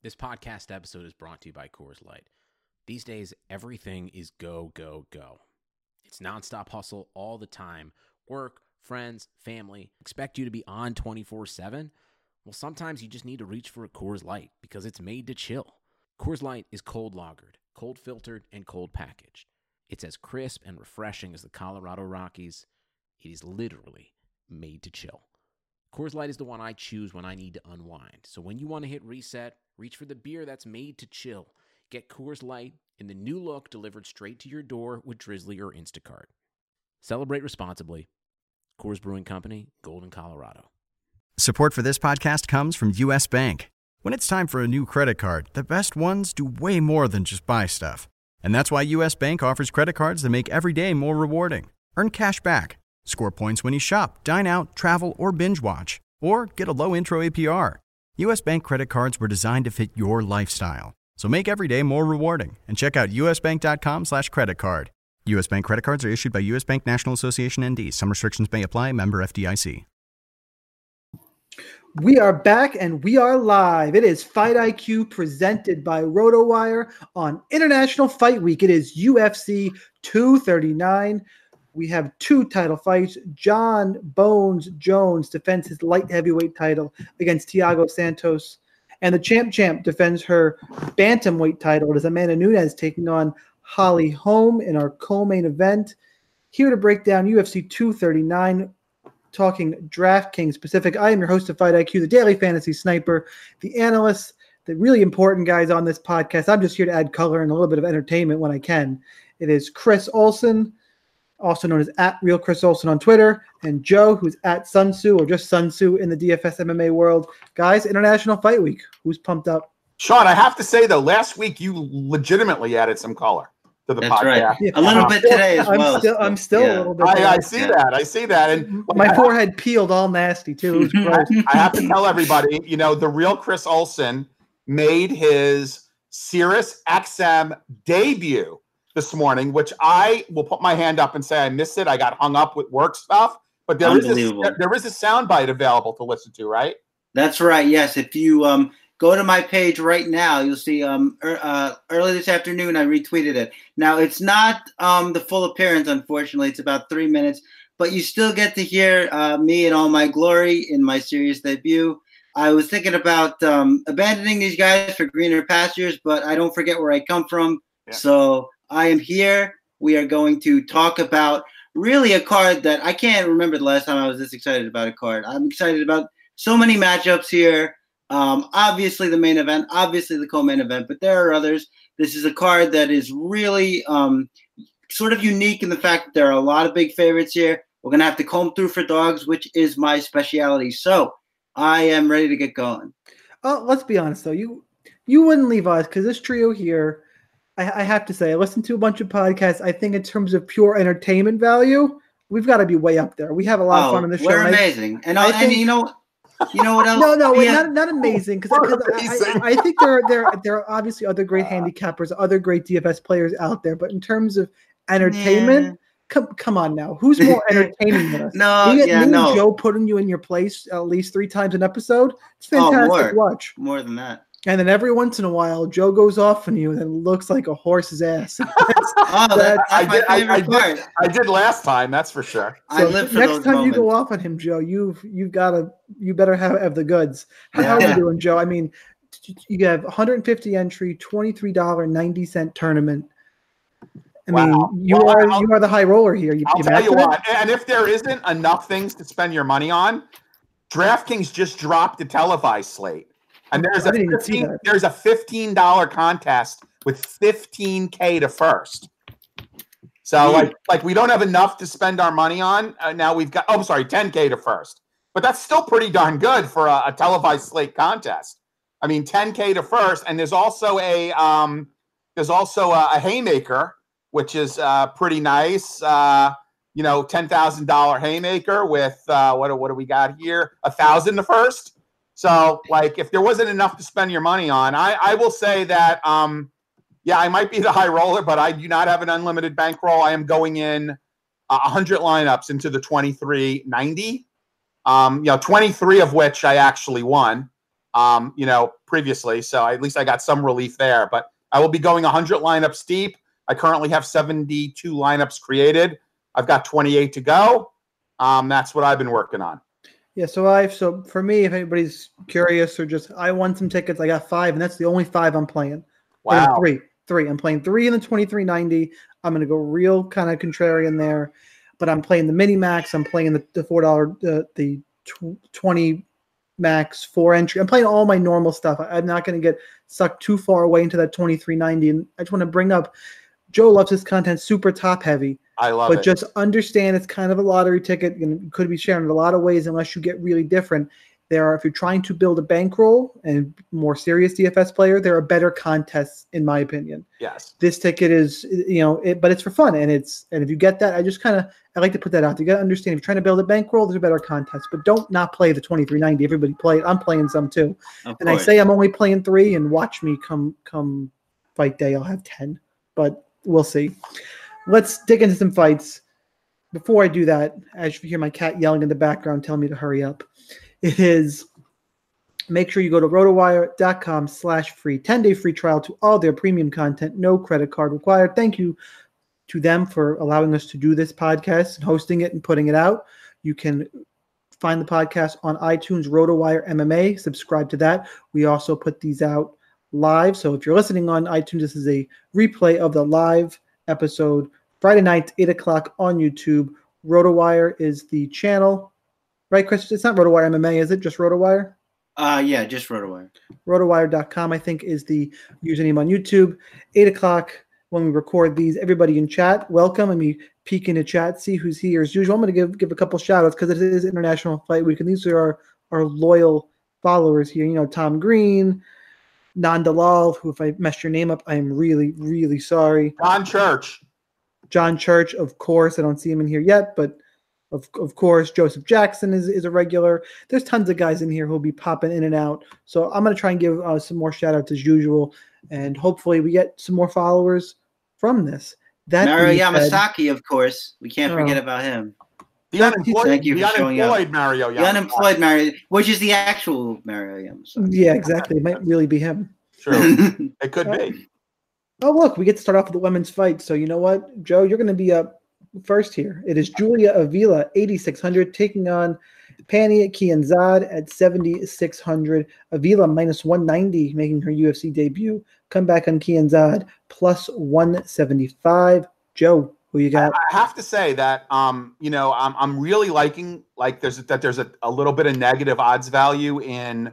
This podcast episode is brought to you by Coors Light. These days, everything is go, go, go. It's nonstop hustle all the time. Work, friends, family expect you to be on 24/7. Well, sometimes you just need to reach for a Coors Light because it's made to chill. Coors Light is cold lagered, cold filtered, and cold packaged. It's as crisp and refreshing as the Colorado Rockies. It is literally made to chill. Coors Light is the one I choose when I need to unwind. So when you want to hit reset, reach for the beer that's made to chill. Get Coors Light in the new look delivered straight to your door with Drizzly or Instacart. Celebrate responsibly. Coors Brewing Company, Golden, Colorado. Support for this podcast comes from U.S. Bank. When it's time for a new credit card, the best ones do way more than just buy stuff. And that's why U.S. Bank offers credit cards that make every day more rewarding. Earn cash back, score points when you shop, dine out, travel, or binge watch, or get a low intro APR. U.S. Bank credit cards were designed to fit your lifestyle. So make every day more rewarding and check out usbank.com/credit card. U.S. Bank credit cards are issued by U.S. Bank National Association ND. Some restrictions may apply. Member FDIC. We are back and we are live. It is Fight IQ presented by RotoWire on International Fight Week. It is UFC 239. We have two title fights. John Bones Jones defends his light heavyweight title against Thiago Santos. And the champ defends her bantamweight title. It is Amanda Nunes taking on Holly Holm in our co-main event. Here to break down UFC 239, talking DraftKings specific. I am your host of Fight IQ, the daily fantasy sniper, the analyst, the really important guys on this podcast. I'm just here to add color and a little bit of entertainment when I can. It is Chris Olson, also known as @RealChrisOlson on Twitter, and Joe, who's @Sun-Tzu or just Sun-Tzu in the DFS MMA world. Guys, International Fight Week. Who's pumped up? Sean, I have to say, though, last week you legitimately added some color to the podcast. Right. Yeah, a little bit today as well. I'm still a little bit. I see that. I see that. And my forehead peeled all nasty, too. I have to tell everybody, the real Chris Olson made his Sirius XM debut this morning, which I will put my hand up and say I missed it. I got hung up with work stuff, but there is a soundbite available to listen to, right? That's right. Yes. If you go to my page right now, you'll see early this afternoon I retweeted it. Now it's not the full appearance, unfortunately. It's about 3 minutes, but you still get to hear me in all my glory in my Sirius debut. I was thinking about abandoning these guys for greener pastures, but I don't forget where I come from. Yeah. So I am here. We are going to talk about really a card that I can't remember the last time I was this excited about a card. I'm excited about so many matchups here. Obviously the main event, obviously the co-main event, but there are others. This is a card that is really sort of unique in the fact that there are a lot of big favorites here. We're going to have to comb through for dogs, which is my specialty. So I am ready to get going. Let's be honest, though. You wouldn't leave us because this trio here, I have to say, I listened to a bunch of podcasts. I think in terms of pure entertainment value, we've got to be way up there. We have a lot of fun on this show. We're amazing. And you know what else? No, not amazing. Because I think there are obviously other great handicappers, other great DFS players out there. But in terms of entertainment, come on now. Who's more entertaining than us? No. Joe putting you in your place at least 3 times an episode. It's fantastic to watch. More than that. And then every once in a while, Joe goes off on you and it looks like a horse's ass. I did last time, that's for sure. So I live for next time moments. You go off on him, Joe, you better have the goods. How are you doing, Joe? I mean, you have 150 entry, $23.90 tournament. I mean, you are the high roller here. I'll tell you what, and if there isn't enough things to spend your money on, DraftKings just dropped the televised slate. And there's a $15 contest with $15K to first. So like we don't have enough to spend our money on. Now we've got $10K to first. But that's still pretty darn good for a televised slate contest. I mean, $10K to first, and there's also a haymaker, which is pretty nice. $10,000 haymaker with what do we got here? $1,000 to first. So, like, if there wasn't enough to spend your money on, I will say that, I might be the high roller, but I do not have an unlimited bankroll. I am going in 100 lineups into the 2390. 23 of which I actually won. previously. So at least I got some relief there. But I will be going 100 lineups deep. I currently have 72 lineups created. I've got 28 to go. That's what I've been working on. Yeah, so for me, if anybody's curious or just I won some tickets, I got 5, and that's the only 5 I'm playing. Wow. Three. I'm playing 3 in the 2390. I'm gonna go real kind of contrarian there, but I'm playing the mini max. I'm playing the $4 the 20 max 4 entry. I'm playing all my normal stuff. I'm not gonna get sucked too far away into that 2390. And I just want to bring up, Joe loves his content super top heavy. I love it. But just understand it's kind of a lottery ticket. You could be sharing in a lot of ways unless you get really different. If you're trying to build a bankroll and more serious DFS player, there are better contests, in my opinion. Yes. This ticket is, but it's for fun. And if you get that, I like to put that out. You got to understand, if you're trying to build a bankroll, there's a better contest, but don't not play the 2390. Everybody play it. I'm playing some too. And I say I'm only playing 3, and watch me come fight day. I'll have 10, but we'll see. Let's dig into some fights. Before I do that, as you hear my cat yelling in the background, telling me to hurry up. Make sure you go to rotowire.com/free, 10-day free trial to all their premium content, no credit card required. Thank you to them for allowing us to do this podcast and hosting it and putting it out. You can find the podcast on iTunes, RotoWire MMA, subscribe to that. We also put these out live. So if you're listening on iTunes, this is a replay of the live episode Friday night, 8 o'clock on YouTube. RotoWire is the channel. Right, Chris? It's not RotoWire MMA, is it? Just RotoWire? Yeah, just RotoWire. RotoWire.com, I think, is the username on YouTube. 8 o'clock when we record these. Everybody in chat, welcome. Let me peek into chat, see who's here. As usual, I'm going to give a couple shout-outs because it is International Fight Week, and these are our loyal followers here. Tom Green, Nandalal, who, if I messed your name up, I am really, really sorry. John Church, of course. I don't see him in here yet, but of course, Joseph Jackson is a regular. There's tons of guys in here who'll be popping in and out. So I'm going to try and give some more shout-outs as usual, and hopefully we get some more followers from this. Mario Yamasaki, of course. We can't forget about him. The unemployed, Thank you for showing up. Mario Yamasaki. The unemployed Mario, which is the actual Mario Yamasaki. Yeah, exactly. It might really be him. True. It could be. Oh, look, we get to start off with the women's fight. So you know what, Joe, you're going to be up first here. It is Julia Avila, 8,600, taking on Pani Kianzad at 7,600. Avila minus 190, making her UFC debut. Come back on Kianzad plus 175. Joe, who you got? I have to say that I'm really liking there's a little bit of negative odds value in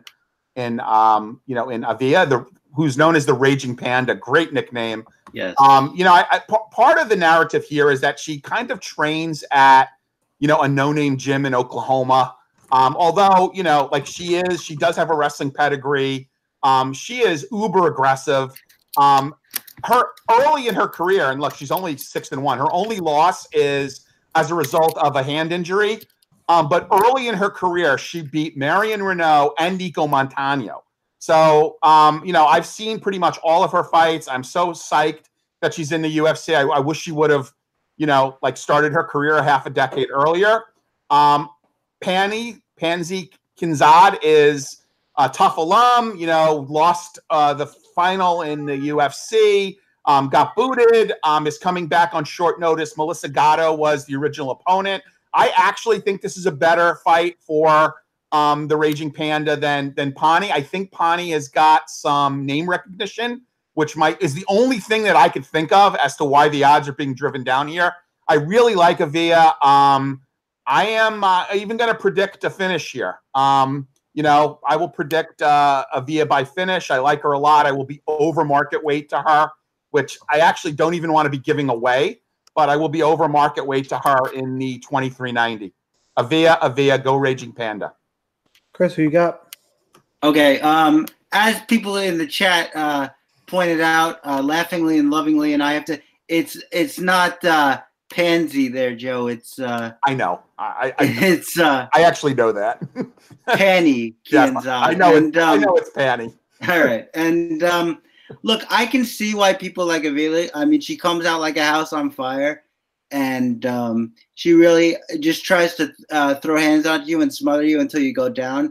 Avila, who's known as the Raging Panda, great nickname. Yes. Part of the narrative here is that she kind of trains at, a no-name gym in Oklahoma. Although, she does have a wrestling pedigree. She is uber aggressive. Her early in her career, and look, she's only 6-1. Her only loss is as a result of a hand injury. But early in her career, she beat Marion Renault and Nico Montano. So, I've seen pretty much all of her fights. I'm so psyched that she's in the UFC. I wish she would have, started her career a half a decade earlier. Pansy Kianzad is a tough alum, lost the final in the UFC, got booted, is coming back on short notice. Melissa Gatto was the original opponent. I actually think this is a better fight for the Raging Panda than Pani. I think Pani has got some name recognition, which is the only thing that I could think of as to why the odds are being driven down here. I really like Avila. I am even going to predict a finish here. I will predict Avila by finish. I like her a lot. I will be over market weight to her, which I actually don't even want to be giving away, but I will be over market weight to her in the 2390. Avila, go Raging Panda. Chris, who you got? Okay. As people in the chat pointed out, laughingly and lovingly, and I have to, it's not Pansy there, Joe. It's I know. I actually know that. Pani Kianzad. I know it's Pani. All right. And look, I can see why people like Avila. I mean, she comes out like a house on fire, and she really just tries to throw hands on you and smother you until you go down.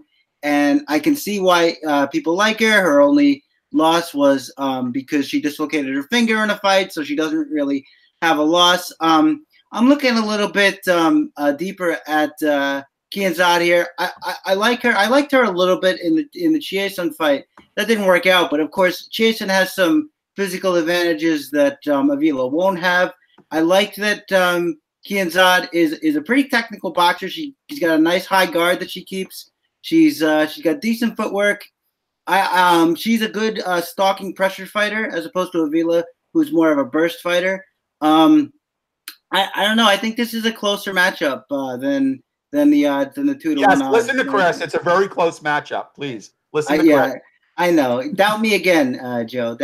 and I can see why people like her. Her only loss was because she dislocated her finger in a fight, so she doesn't really have a loss. I'm looking a little bit deeper at Kianzad here. I like her. I liked her a little bit in the Chiasson fight. That didn't work out, but of course, Chiasson has some physical advantages that Avila won't have. I like that Kianzad is a pretty technical boxer. She's got a nice high guard that she keeps. She's got decent footwork. She's a good stalking pressure fighter as opposed to Avila, who's more of a burst fighter. I don't know. I think this is a closer matchup than the 2-1. Yes, listen to Chris. It's a very close matchup. Please listen to Chris. I know. Doubt me again, Joe.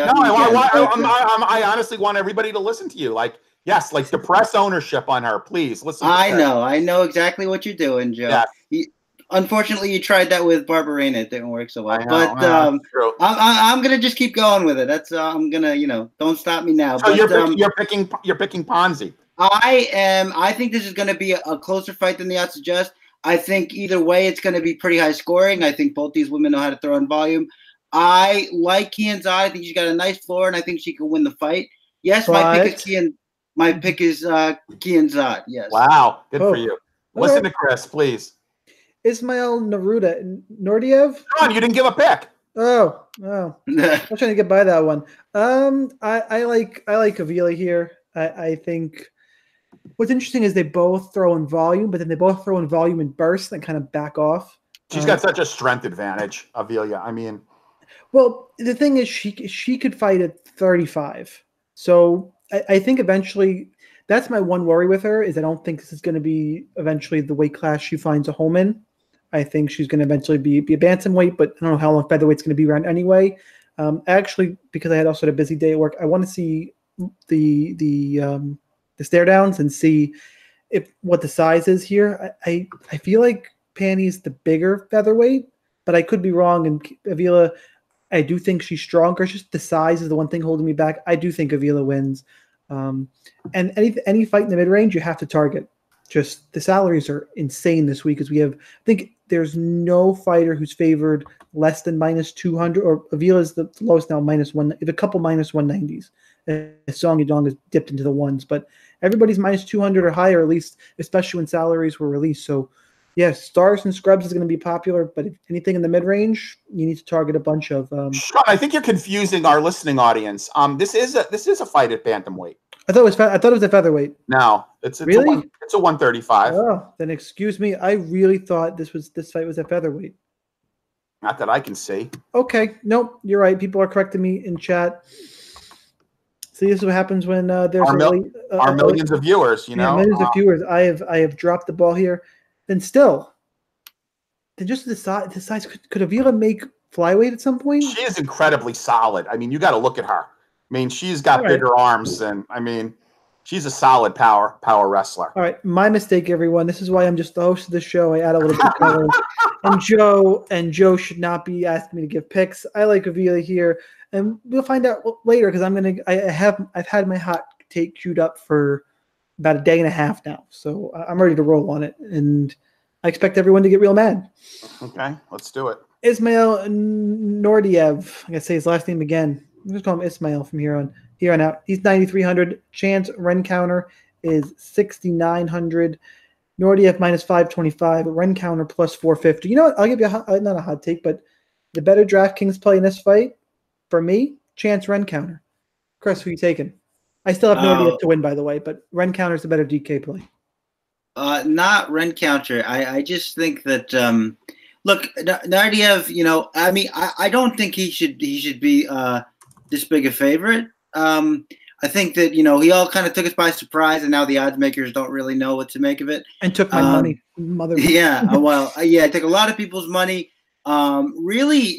I honestly want everybody to listen to you. Yes, depress ownership on her. Please listen. I know exactly what you're doing, Joe. Yeah. Unfortunately, you tried that with Barbarena. It didn't work so well. I'm gonna just keep going with it. That's I'm gonna, don't stop me now. So you're picking Ponzi. I think this is gonna be a closer fight than the odds suggest. I think either way, it's gonna be pretty high scoring. I think both these women know how to throw in volume. I like Kianzad. I think she's got a nice floor, and I think she can win the fight. Yes, my pick is Kianzad. Yes. Wow, good for you. Listen to Chris, please. Ismail Nordiev. Come on, you didn't give a pick. Oh. I'm trying to get by that one. I like Avila here. I think what's interesting is they both throw in volume, but then they both throw in volume and burst and kind of back off. She's got such a strength advantage, Avila. I mean, well, the thing is, she could fight at 35. So I think eventually, that's my one worry with her is I don't think this is going to be eventually the weight class she finds a home in. I think she's going to eventually be a bantamweight, but I don't know how long featherweight's going to be around anyway. Actually, because I had also had a busy day at work, I want to see the stare downs and see what the size is here. I feel like Panny's the bigger featherweight, but I could be wrong. And Avila, I do think she's stronger. It's just the size is the one thing holding me back. I do think Avila wins. And any fight in the mid-range, you have to target. Just the salaries are insane this week as we have. I think there's no fighter who's favored less than -200, or Avila is the lowest now, -1. If a couple -190s. Song Yadong has dipped into the ones, but everybody's -200 or higher, at least, especially when salaries were released. So, yeah, Stars and Scrubs is going to be popular, but if anything in the mid-range, you need to target a bunch of. Sean, I think you're confusing our listening audience. This is a fight at bantamweight. I thought it was a featherweight. No, it's really? It's a 135. Oh, then excuse me. I really thought this fight was a featherweight. Not that I can see. Okay, nope, you're right. People are correcting me in chat. See, this is what happens when there's our millions of viewers. Millions of viewers. I have dropped the ball here. Then just the size. Could Avila make flyweight at some point? She is incredibly solid. I mean, you got to look at her. I mean, she's got bigger arms than. I mean, she's a solid power wrestler. All right, my mistake, everyone. This is why I'm just the host of the show. I add a little bit of color. and Joe should not be asking me to give picks. I like Avila here, and we'll find out later because I've had my hot take queued up for about a day and a half now, so I'm ready to roll on it, and I expect everyone to get real mad. Okay, let's do it. Ismail Nordiev. I'm gonna say his last name again. I'm just call him Ismail from here on out. He's 9,300. Chance Ren counter is 6,900. Nordiev -525. Ren counter +450. You know what? I'll give you not a hot take, but the better DraftKings play in this fight for me, Chance Ren counter. Chris, who are you taking? I still have Nordiev to win, by the way, but Ren counter is the better DK play. Not Ren counter. I just think that look, Nardiev. I mean, I don't think he should be this big a favorite. I think that he all kind of took us by surprise, and now the odds makers don't really know what to make of it. And took my money, mother. Yeah, I took a lot of people's money. Really,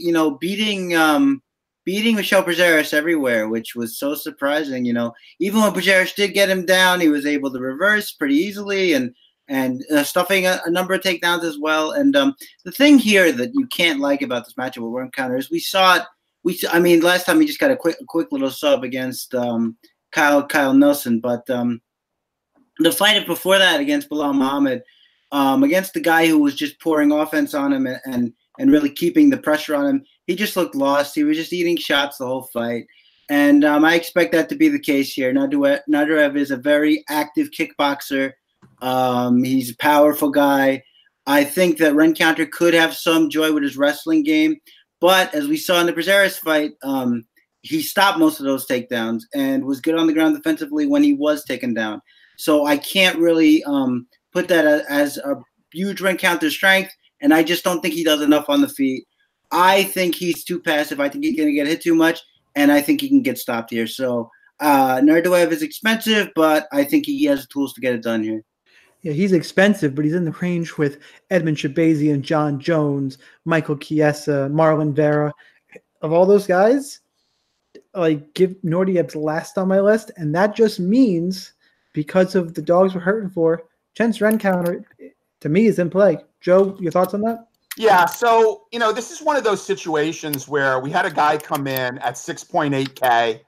beating Michel Prazeres everywhere, which was so surprising. Even when Prazeres did get him down, he was able to reverse pretty easily and stuffing a number of takedowns as well. And the thing here that you can't like about this matchup with Ren counter is we saw it. Last time he just got a quick little sub against Kyle Nelson, but the fight before that against Bilal Muhammad, against the guy who was just pouring offense on him and and really keeping the pressure on him. He just looked lost. He was just eating shots the whole fight. And I expect that to be the case here. Nadurev is a very active kickboxer. He's a powerful guy. I think that Rencounter could have some joy with his wrestling game. But as we saw in the Prazeres fight, he stopped most of those takedowns and was good on the ground defensively when he was taken down. So I can't really put that as a huge Rencounter strength, and I just don't think he does enough on the feet. I think he's too passive. I think he's going to get hit too much, and I think he can get stopped here. So Nadurev is expensive, but I think he has the tools to get it done here. Yeah, he's expensive, but he's in the range with Edmund Shabazian, John Jones, Michael Chiesa, Marlon Vera. Of all those guys, give Nordiev's last on my list, and that just means because of the dogs we're hurting for, Chance Rencounter, to me, is in play. Joe, your thoughts on that? Yeah, so, this is one of those situations where we had a guy come in at 6.8K,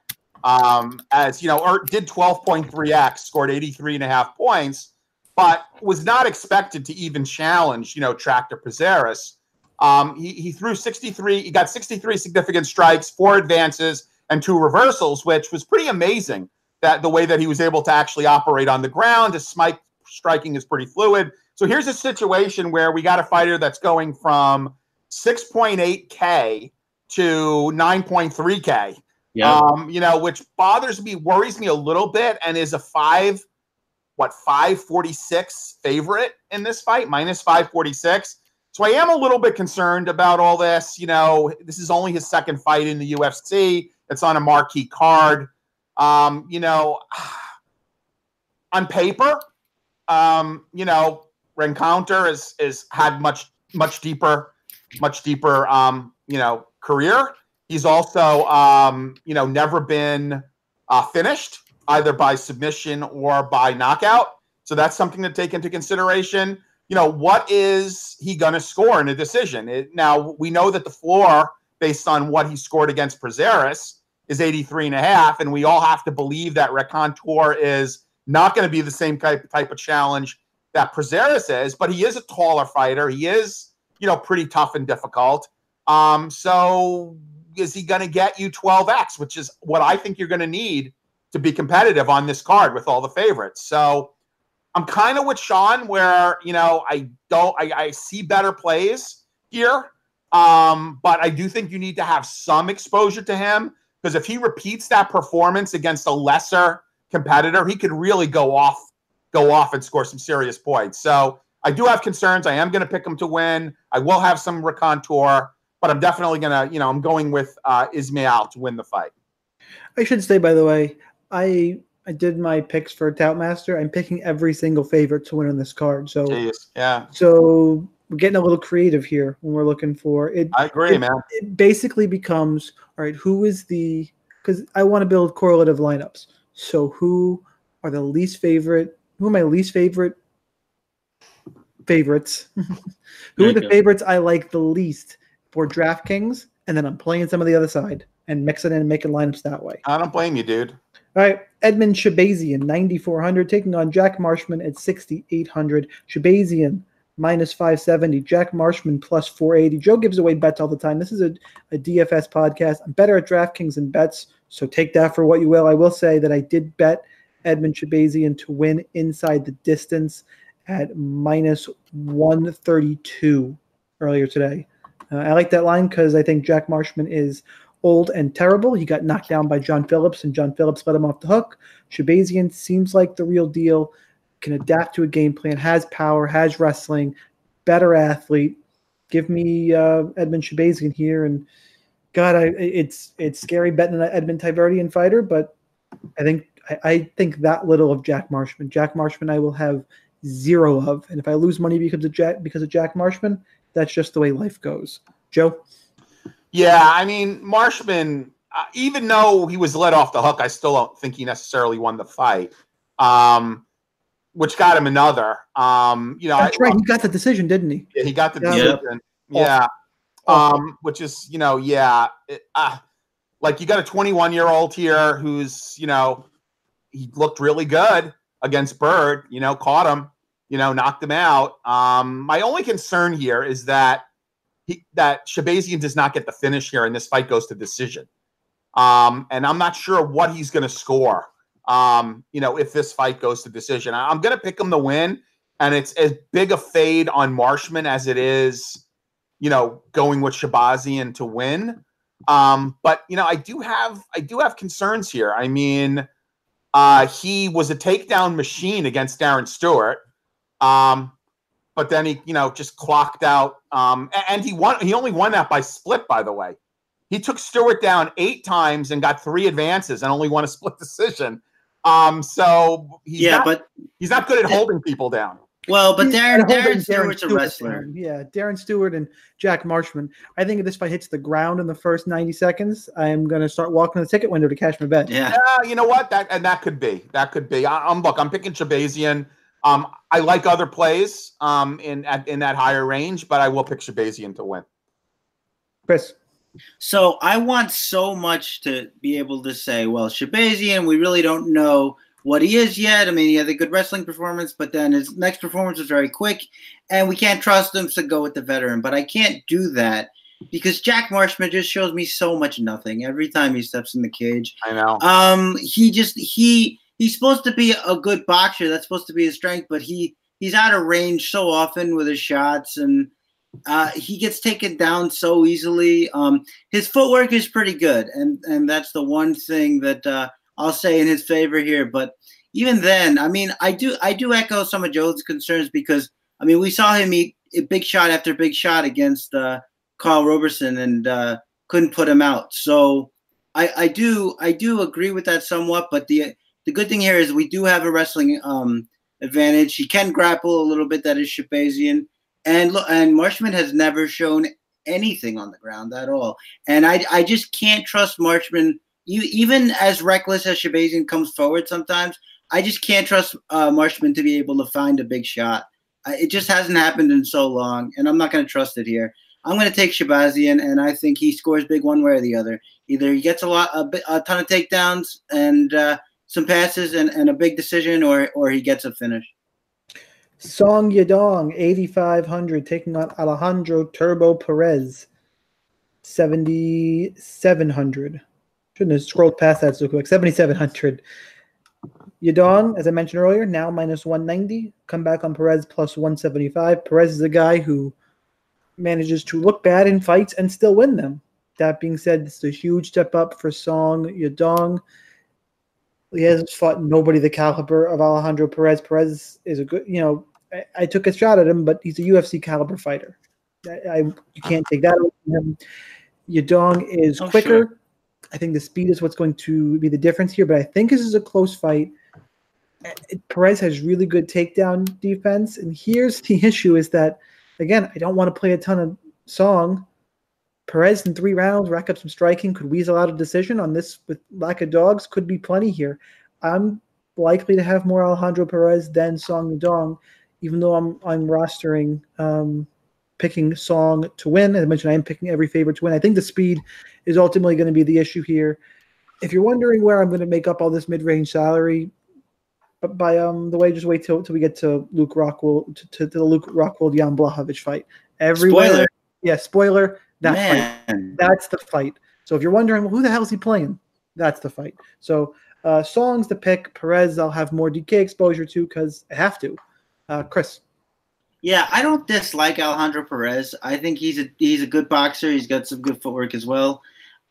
did 12.3X, scored 83.5 points, but was not expected to even challenge, Tractor Prazeres. He threw 63. He got 63 significant strikes, 4 advances, and 2 reversals, which was pretty amazing. That the way that he was able to actually operate on the ground, his striking is pretty fluid. So here's a situation where we got a fighter that's going from 6.8K to 9.3K. Yeah. Which worries me a little bit, and is a 546 favorite in this fight, minus 546. So I am a little bit concerned about all this. This is only his second fight in the UFC. It's on a marquee card. On paper, Rencounter is had much deeper, career. He's also, never been finished either by submission or by knockout. So that's something to take into consideration. What is he going to score in a decision? Now, we know that the floor, based on what he scored against Prazeres, is 83.5, and we all have to believe that Rencounter is not going to be the same type of challenge that Prazeres is, but he is a taller fighter. He is, pretty tough and difficult. So is he going to get you 12X, which is what I think you're going to need to be competitive on this card with all the favorites. So I'm kind of with Sean where, I see better plays here. But I do think you need to have some exposure to him, because if he repeats that performance against a lesser competitor, he could really go off and score some serious points. So I do have concerns. I am going to pick him to win. I will have some Rencounter, but I'm definitely going to, I'm going with Ismail to win the fight. I should say, by the way, I did my picks for Toutmaster. I'm picking every single favorite to win on this card. So, yeah. So we're getting a little creative here when we're looking for it. I agree, man. It basically becomes, all right, because I want to build correlative lineups. So who are my least favorite favorites? Who are the favorites I like the least for DraftKings? And then I'm playing some of the other side and mixing in and making lineups that way. I don't blame you, dude. All right, Edmund Shabazian, 9,400, taking on Jack Marshman at 6,800. Shabazian, minus 570. Jack Marshman, plus 480. Joe gives away bets all the time. This is a DFS podcast. I'm better at DraftKings than bets, so take that for what you will. I will say that I did bet Edmund Shabazian to win inside the distance at minus 132 earlier today. I like that line because I think Jack Marshman is old and terrible. He got knocked down by John Phillips, and John Phillips let him off the hook. Shabazian seems like the real deal, can adapt to a game plan, has power, has wrestling, better athlete. Give me Edmund Shabazian here. And God, it's scary betting an Edmund Tiverdian fighter, but I think that little of Jack Marshman. Jack Marshman I will have zero of. And if I lose money because of Jack Marshman, that's just the way life goes. Joe? Yeah, I mean, Marshman, even though he was let off the hook, I still don't think he necessarily won the fight, which got him another. That's right. He got the decision, didn't he? Yeah, he got the decision. Yeah. Which is, like you got a 21-year-old here who's, he looked really good against Bird, caught him, knocked him out. My only concern here is that that Shabazian does not get the finish here, and this fight goes to decision. And I'm not sure what he's going to score. If this fight goes to decision, I'm going to pick him to win, and it's as big a fade on Marshman as it is, going with Shabazian to win. But I do have concerns here. I mean, he was a takedown machine against Darren Stewart. But then he, just clocked out. And he only won that by split, by the way. He took Stewart down 8 times and got 3 advances and only won a split decision. So he's not good at holding people down. Well, but Darren Stewart's a wrestler. Yeah, Darren Stewart and Jack Marshman. I think if this fight hits the ground in the first 90 seconds, I am going to start walking the ticket window to cash my bet. Yeah, you know what? That could be. I'm picking Shabazian. I like other plays in that higher range, but I will pick Shabazian to win. Chris. So I want so much to be able to say, well, Shabazian, we really don't know what he is yet. I mean, he had a good wrestling performance, but then his next performance was very quick, and we can't trust him to go with the veteran. But I can't do that because Jack Marshman just shows me so much nothing every time he steps in the cage. I know. He's supposed to be a good boxer. That's supposed to be his strength, but he's out of range so often with his shots, and he gets taken down so easily. His footwork is pretty good, and that's the one thing that I'll say in his favor here. But even then, I mean, I do echo some of Joe's concerns because, I mean, we saw him eat big shot after big shot against Carl Roberson and couldn't put him out. So I do agree with that somewhat. But the good thing here is we do have a wrestling advantage. He can grapple a little bit. That is Shabazian. And Marshman has never shown anything on the ground at all. And I just can't trust Marshman. Even as reckless as Shabazian comes forward sometimes, I just can't trust Marshman to be able to find a big shot. It just hasn't happened in so long, and I'm not going to trust it here. I'm going to take Shabazian, and I think he scores big one way or the other. Either he gets a ton of takedowns and some passes and a big decision, or he gets a finish. Song Yadong, 8,500, taking on Alejandro Turbo Perez, 7,700. Shouldn't have scrolled past that so quick. 7,700. Yadong, as I mentioned earlier, now minus 190. Come back on Perez plus 175. Perez is a guy who manages to look bad in fights and still win them. That being said, it's a huge step up for Song Yadong. He has fought nobody the caliber of Alejandro Perez. Perez is a good, I took a shot at him, but he's a UFC caliber fighter. You can't take that away from him. Yadong is quicker. Sure. I think the speed is what's going to be the difference here, but I think this is a close fight. Perez has really good takedown defense, and here's the issue is that, again, I don't want to play a ton of Song. Perez in 3 rounds, rack up some striking, could weasel out a decision on this with lack of dogs, could be plenty here. I'm likely to have more Alejandro Perez than Song Yadong, even though I'm rostering picking Song to win. As I mentioned, I am picking every favorite to win. I think the speed is ultimately going to be the issue here. If you're wondering where I'm going to make up all this mid-range salary, by the way, just wait till we get to Luke Rockhold to the Luke Rockhold Jan Blachowicz fight. Spoiler. Yeah, spoiler. That fight. That's the fight. So if you're wondering, well, who the hell is he playing? That's the fight. So Song's the pick. Perez, I'll have more DK exposure to because I have to. Chris. Yeah, I don't dislike Alejandro Perez. I think he's a good boxer. He's got some good footwork as well.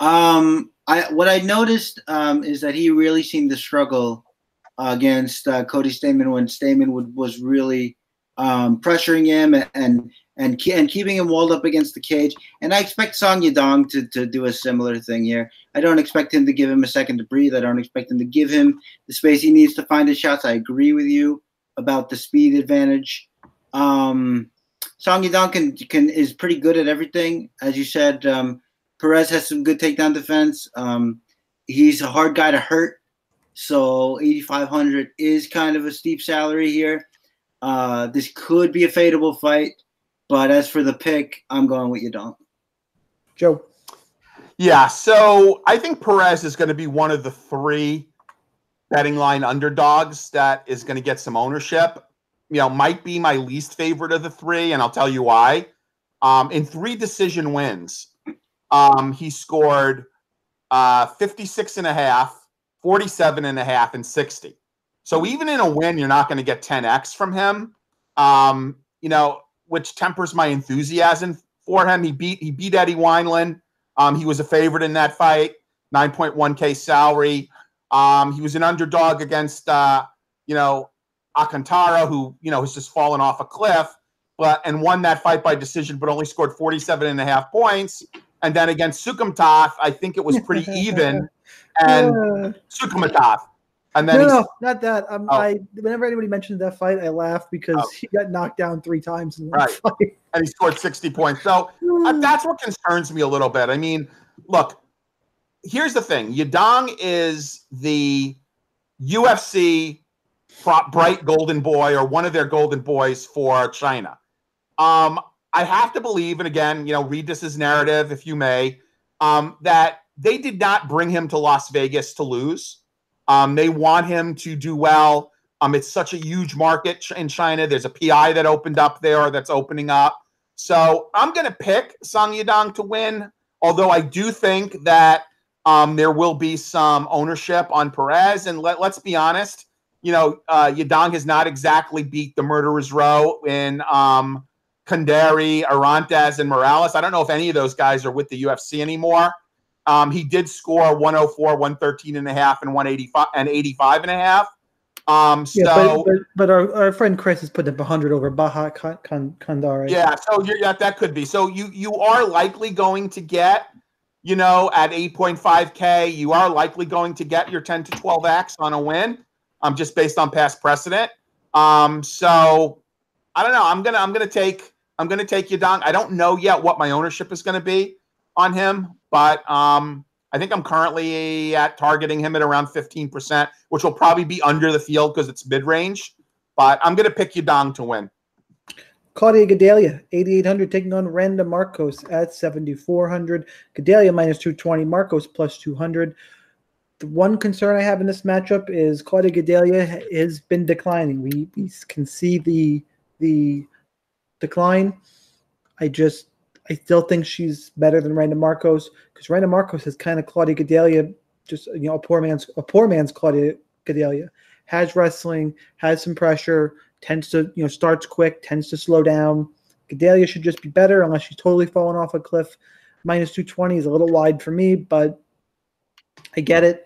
What I noticed is that he really seemed to struggle against Cody Stamann when Stamann was really pressuring him and keeping him walled up against the cage. And I expect Song Yadong to do a similar thing here. I don't expect him to give him a second to breathe. I don't expect him to give him the space he needs to find his shots. I agree with you about the speed advantage. Song Yadong is pretty good at everything. As you said, Perez has some good takedown defense. He's a hard guy to hurt. So 8,500 is kind of a steep salary here. This could be a fadeable fight. But as for the pick, I'm going with Yadong. Joe. Yeah, so I think Perez is going to be one of the 3 betting line underdogs that is going to get some ownership. Might be my least favorite of the 3, and I'll tell you why. In 3 decision wins, he scored 56.5, 47.5, and 60. So even in a win, you're not going to get 10x from him. Which tempers my enthusiasm for him. He beat Eddie Wineland. He was a favorite in that fight. 9.1K salary. He was an underdog against Alcantara, who has just fallen off a cliff, and won that fight by decision, but only scored 47.5 points. And then against Sukhmathov, I think it was pretty even. And Sukhmathov. And then no, not that. Whenever anybody mentions that fight, I laugh because he got knocked down 3 times in that fight. And he scored 60 points. So that's what concerns me a little bit. I mean, look, here's the thing. Yadong is the UFC bright golden boy, or one of their golden boys for China. I have to believe, and again, read this as narrative if you may, that they did not bring him to Las Vegas to lose. They want him to do well. It's such a huge market in China. There's a PI that opened up there that's opening up. So I'm going to pick Song Yadong to win, although I do think that there will be some ownership on Perez. And let's be honest, Yadong has not exactly beat the Murderer's Row in Kundari, Arantes, and Morales. I don't know if any of those guys are with the UFC anymore. He did score 104, 113.5, and 185 and 85.5. But our friend Chris has put up 100 over Baja Kandari. Yeah, so that could be. So you are likely going to get, at 8.5K, you are likely going to get your 10 to 12x on a win, just based on past precedent. So I don't know. I'm gonna take Yadong. I don't know yet what my ownership is going to be on him, but I think I'm currently targeting him at around 15%, which will probably be under the field because it's mid-range. But I'm going to pick Yadong to win. Claudia Gadelha, 8,800, taking on Randa Marcos at 7,400. Gadelha minus 220, Marcos plus 200. The one concern I have in this matchup is Claudia Gadelha has been declining. We can see the decline. I still think she's better than Randa Marcos, because Randa Marcos is kind of Claudia Gadelha, just a poor man's Claudia Gadelha. Has wrestling, has some pressure, tends to starts quick, tends to slow down. Gadelha should just be better unless she's totally fallen off a cliff. Minus 220 is a little wide for me, but I get it.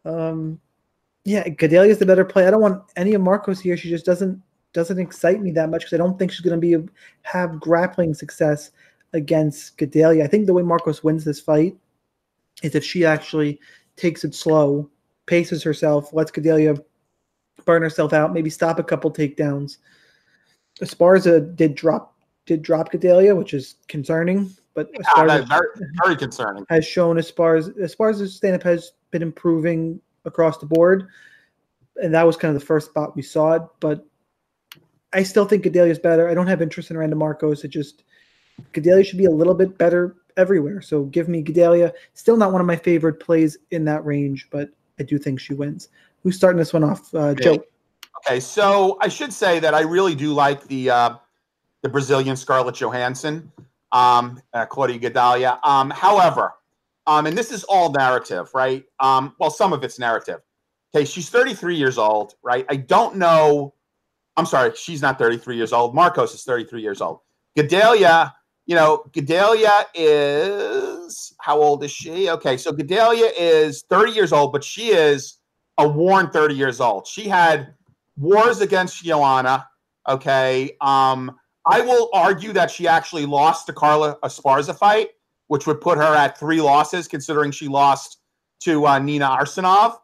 Gadelha is the better play. I don't want any of Marcos here. She just doesn't excite me that much because I don't think she's going to have grappling success against Gadelha. I think the way Marcos wins this fight is if she actually takes it slow, paces herself, lets Gadelha burn herself out, maybe stop a couple takedowns. Esparza did drop Gadelha, which is concerning, but Esparza very, very concerning. Has shown Esparza's stand-up has been improving across the board, and that was kind of the first spot we saw it, but I still think Gadelha is better. I don't have interest in Randa Marcos. Gadelha should be a little bit better everywhere. So give me Gadelha. Still not one of my favorite plays in that range, but I do think she wins. Who's starting this one off? Joe. Okay, so I should say that I really do like the Brazilian Scarlett Johansson, Claudia Gadelha. However, and this is all narrative, right? Well, some of it's narrative. Okay, she's 33 years old, right? I don't know. I'm sorry, she's not 33 years old. Marcos is 33 years old. Gadelha, Gadelha is, how old is she? Okay, so Gadelha is 30 years old, but she is a worn 30 years old. She had wars against Joanna, okay? I will argue that she actually lost the Carla Esparza fight, which would put her at 3 losses, considering she lost to Nina Arsenov.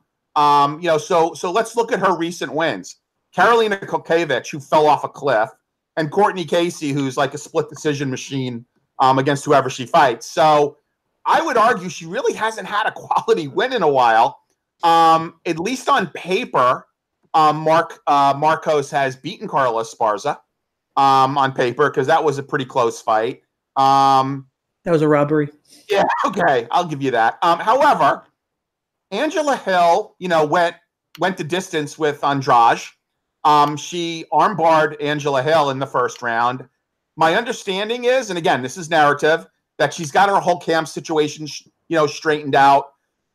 So let's look at her recent wins. Karolina Kokevich, who fell off a cliff, and Courtney Casey, who's like a split decision machine against whoever she fights. So I would argue she really hasn't had a quality win in a while. At least on paper, Marcos has beaten Carla Esparza on paper, because that was a pretty close fight. That was a robbery. Yeah, okay, I'll give you that. However, Angela Hill, went the distance with Andrade. She armbarred Angela Hill in the first round. My understanding is, and again, this is narrative, that she's got her whole camp situation, straightened out.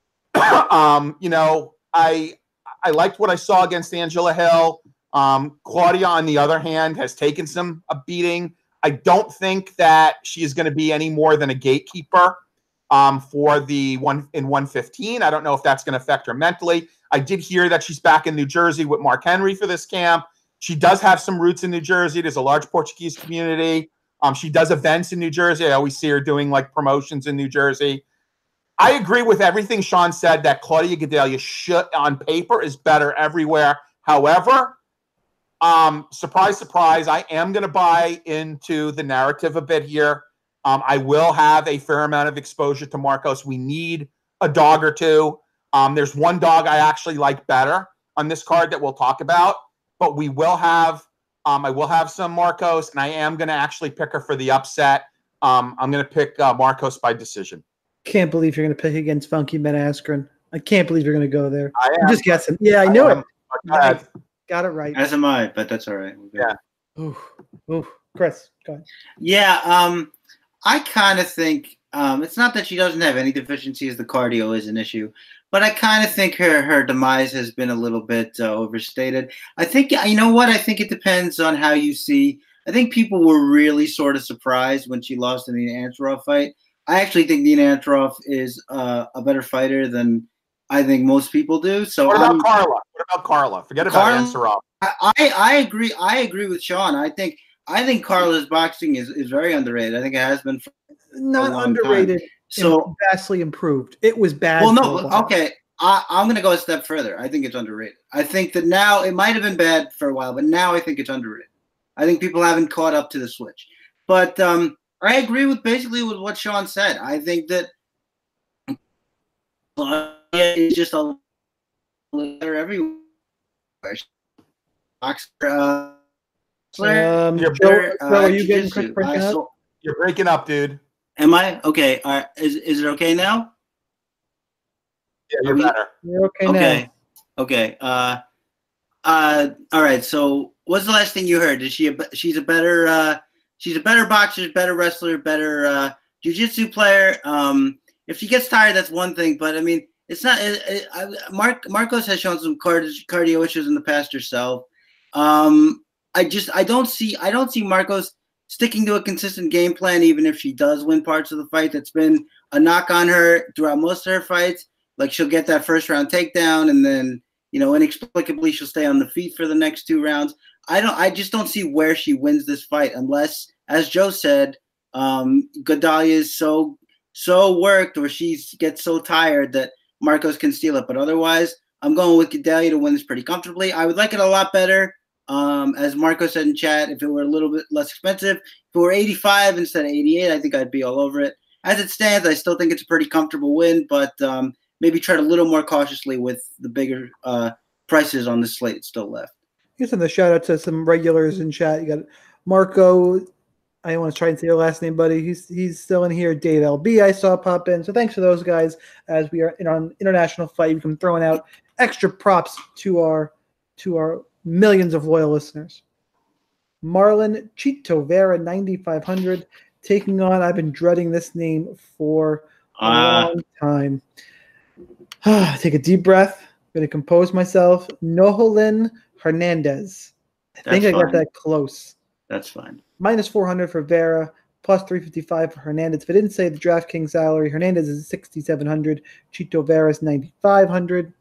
I liked what I saw against Angela Hill. Claudia, on the other hand, has taken a beating. I don't think that she is going to be any more than a gatekeeper for the 115. I don't know if that's going to affect her mentally. I did hear that she's back in New Jersey with Mark Henry for this camp. She does have some roots in New Jersey. There's a large Portuguese community. She does events in New Jersey. I always see her doing like promotions in New Jersey. I agree with everything Sean said that Claudia Gadelha on paper is better everywhere. However, surprise, surprise, I am going to buy into the narrative a bit here. I will have a fair amount of exposure to Marcos. We need a dog or two. There's one dog I actually like better on this card that we'll talk about, but we will have I will have some Marcos, and I am going to actually pick her for the upset. I'm going to pick Marcos by decision. Can't believe you're going to pick against Funky Ben Askren. I can't believe you're going to go there. I'm just guessing. Yeah, I knew it. Nice. Got it right. As am I, but that's all right. Yeah. Ooh. Chris, go ahead. Yeah, I kind of think it's not that she doesn't have any deficiencies. The cardio is an issue. But I kind of think her demise has been a little bit overstated. I think, you know what? I think it depends on how you see. I think people were really sort of surprised when she lost in the Antarov fight. I actually think Nina Antarov is a better fighter than I think most people do. So what about Carla? Forget about Antarov. I agree. I agree with Sean. I think Carla's boxing is very underrated. I think it has been for not underrated. So vastly improved. It was bad. Well, no, okay. I'm going to go a step further. I think it's underrated. I think that now it might have been bad for a while, but now I think it's underrated. I think people haven't caught up to the switch. But I agree with basically with what Sean said. I think that it's just a little everywhere. Joe, are you getting Chris breaking up? You're breaking up, dude. Am I? Okay. Is it okay now? Yeah, you're better. You're okay now. Okay. All right. So what's the last thing you heard? She's a better boxer, better wrestler, better jiu-jitsu player. If she gets tired, that's one thing. But I mean, it's not. Marcos has shown some cardio issues in the past herself. I don't see Marcos sticking to a consistent game plan, even if she does win parts of the fight. That's been a knock on her throughout most of her fights. Like she'll get that first round takedown, and then inexplicably she'll stay on the feet for the next 2 rounds. I just don't see where she wins this fight unless, as Joe said, Gadelha is so worked or she gets so tired that Marcos can steal it. But otherwise, I'm going with Gadelha to win this pretty comfortably. I would like it a lot better. As Marco said in chat, if it were a little bit less expensive, if it were 85 instead of 88, I think I'd be all over it. As it stands, I still think it's a pretty comfortable win, but maybe tread a little more cautiously with the bigger prices on the slate still left. Here's some shout out to some regulars in chat. You got Marco. I don't want to try and say your last name, buddy. He's still in here. Dave LB, I saw pop in. So thanks to those guys. As we are in on International Fight, we can throwing out extra props to our millions of loyal listeners. Marlon Chito Vera, 9,500, taking on. I've been dreading this name for a long time. Take a deep breath. I'm going to compose myself. Nohelin Hernandez. I think I got that close. That's fine. Minus 400 for Vera, plus 355 for Hernandez. If I didn't say the DraftKings salary, Hernandez is 6,700. Chito Vera is 9,500.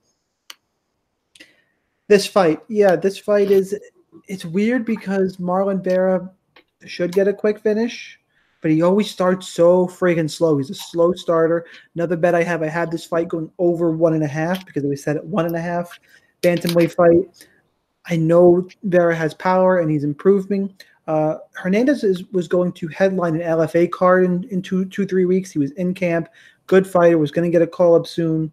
This fight it's weird because Marlon Vera should get a quick finish, but he always starts so friggin' slow. He's a slow starter. Another bet I had this fight going over 1.5 because we set at 1.5. Bantamweight fight. I know Vera has power and he's improving. Hernandez was going to headline an LFA card in 2-3 weeks. He was in camp. Good fighter, was going to get a call-up soon.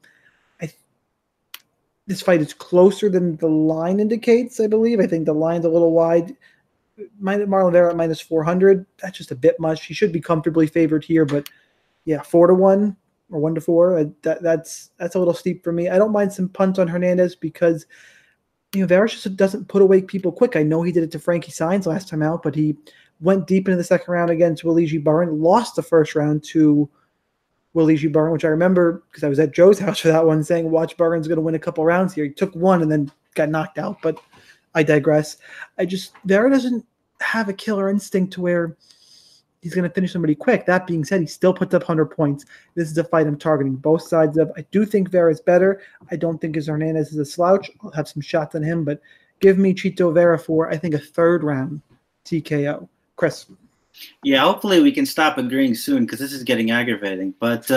This fight is closer than the line indicates, I believe. I think the line's a little wide. Marlon Vera at minus 400. That's just a bit much. He should be comfortably favored here, but yeah, 4-1 or 1-4. That's a little steep for me. I don't mind some punt on Hernandez because Vera just doesn't put away people quick. I know he did it to Frankie Saenz last time out, but he went deep into the second round against Waliji Burin, lost the first round to Waliji Burin, which I remember because I was at Joe's house for that one, saying, watch, Burin's going to win a couple rounds here. He took one and then got knocked out, but I digress. Vera doesn't have a killer instinct to where he's going to finish somebody quick. That being said, he still puts up 100 points. This is a fight I'm targeting both sides of. I do think Vera is better. I don't think his Hernandez is a slouch. I'll have some shots on him, but give me Chito Vera for, I think, a third round TKO. Chris. Yeah, hopefully we can stop agreeing soon because this is getting aggravating. But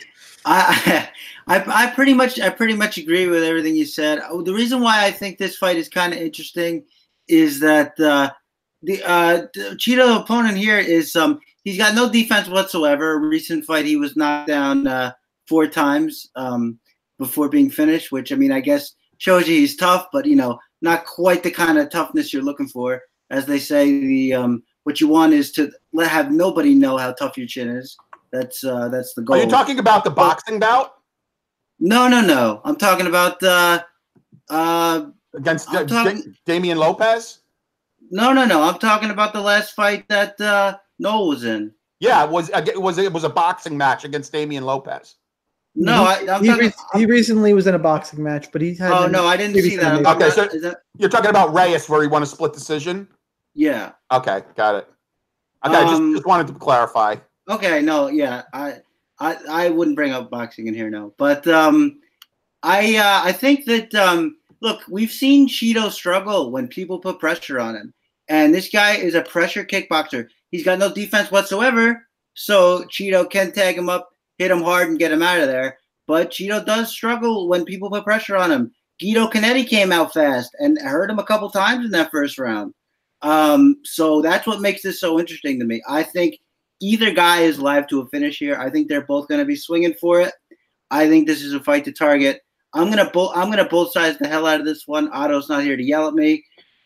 I pretty much agree with everything you said. The reason why I think this fight is kind of interesting is that the Chito opponent here is he's got no defense whatsoever. Recent fight he was knocked down 4 times before being finished, which I mean I guess shows you he's tough, but not quite the kind of toughness you're looking for. As they say, what you want is to have nobody know how tough your chin is. That's the goal. Are you talking about the boxing bout? No. I'm talking about against Damian Lopez. No. I'm talking about the last fight that Noel was in. Yeah, it was a boxing match against Damian Lopez. No, he recently was in a boxing match, but he had. Oh no, I didn't see that. Okay, so you're talking about Reyes, where he won a split decision. Yeah. Okay, got it. Okay, just wanted to clarify. Okay, no, yeah, I wouldn't bring up boxing in here, no, but I think that look, we've seen Chito struggle when people put pressure on him, and this guy is a pressure kickboxer. He's got no defense whatsoever, so Chito can tag him up, hit him hard, and get him out of there. But Chito does struggle when people put pressure on him. Guido Canetti came out fast and hurt him a couple times in that first round. So that's what makes this so interesting to me. I think either guy is live to a finish here. I think they're both going to be swinging for it. I think this is a fight to target. I'm gonna both sides the hell out of this one. Otto's not here to yell at me.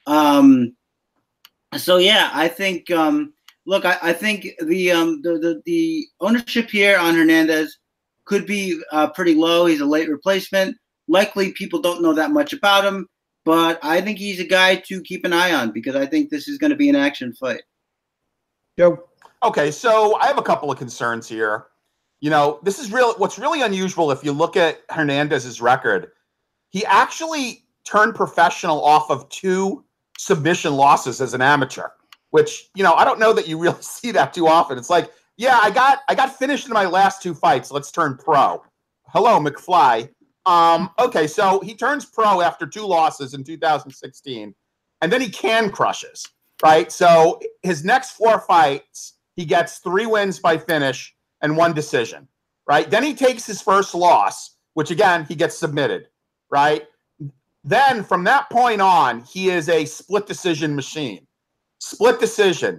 So yeah, I think. Look, I think the ownership here on Hernandez could be pretty low. He's a late replacement. Likely, people don't know that much about him. But I think he's a guy to keep an eye on because I think this is going to be an action fight. Joe. Okay, so I have a couple of concerns here. This is what's really unusual if you look at Hernandez's record. He actually turned professional off of 2 submission losses as an amateur, which, I don't know that you really see that too often. It's like, yeah, I got finished in my last 2 fights. Let's turn pro. Hello, McFly. Okay, so he turns pro after 2 losses in 2016, and then he can crushes, right? So his next 4 fights, he gets 3 wins by finish and 1 decision, right? Then he takes his first loss, which again, he gets submitted, right? Then from that point on, he is a split decision machine. Split decision,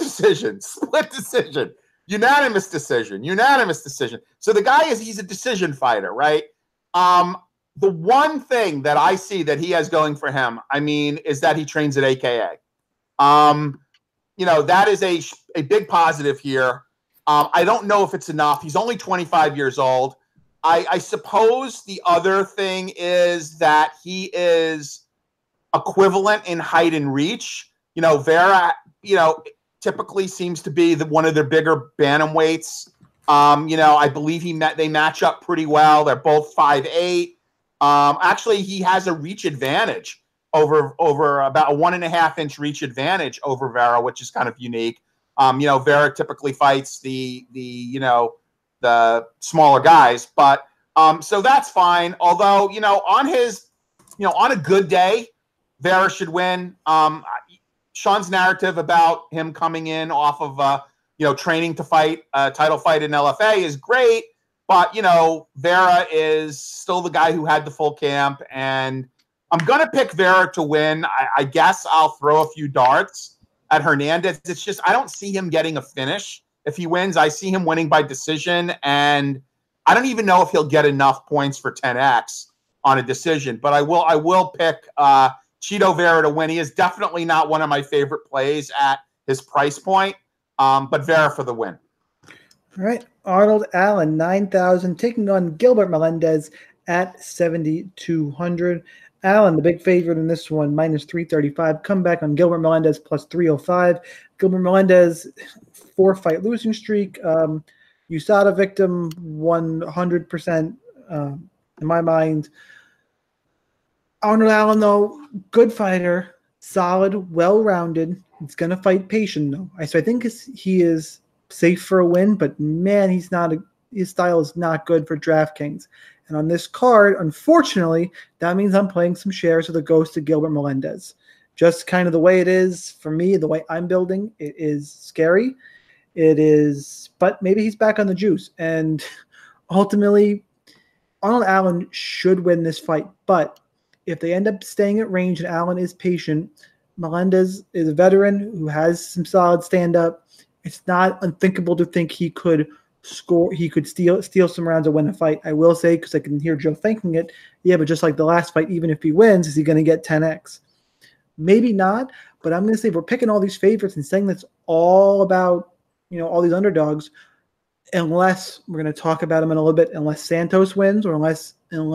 unanimous decision. So the guy he's a decision fighter, right? The one thing that I see that he has going for him, is that he trains at AKA. That is a big positive here. I don't know if it's enough. He's only 25 years old. I suppose the other thing is that he is equivalent in height and reach. Vera, typically seems to be one of their bigger bantamweights. I believe they match up pretty well. They're both 5'8". Actually, he has a reach advantage over about a 1.5-inch reach advantage over Vera, which is kind of unique. Vera typically fights the smaller guys, but so that's fine. Although, on a good day, Vera should win. Sean's narrative about him coming in off of training to fight a title fight in LFA is great, but Vera is still the guy who had the full camp, and I'm gonna pick Vera to win. I guess I'll throw a few darts at Hernandez. It's just I don't see him getting a finish. If he wins, I see him winning by decision, and I don't even know if he'll get enough points for 10x on a decision. But I will pick Chito Vera to win. He is definitely not one of my favorite plays at his price point. But Vera for the win. All right. Arnold Allen, 9,000, taking on Gilbert Melendez at 7,200. Allen, the big favorite in this one, minus 335. Comeback on Gilbert Melendez plus 305. Gilbert Melendez, 4-fight losing streak. USADA victim, 100% in my mind. Arnold Allen, though, good fighter, solid, well-rounded. He's going to fight patient, though. So I think he is safe for a win, but man, his style is not good for DraftKings. And on this card, unfortunately, that means I'm playing some shares of the ghost of Gilbert Melendez. Just kind of the way it is for me, the way I'm building, it is scary. It is, but maybe he's back on the juice. And ultimately, Arnold Allen should win this fight. But if they end up staying at range and Allen is patient, Melendez is a veteran who has some solid stand-up. It's not unthinkable to think he could score, he could steal some rounds and win a fight. I will say, because I can hear Joe thinking it, yeah, but just like the last fight, even if he wins, is he going to get 10x? Maybe not, but I'm going to say if we're picking all these favorites and saying that's all about, all these underdogs, unless we're going to talk about them in a little bit, unless Santos wins or unless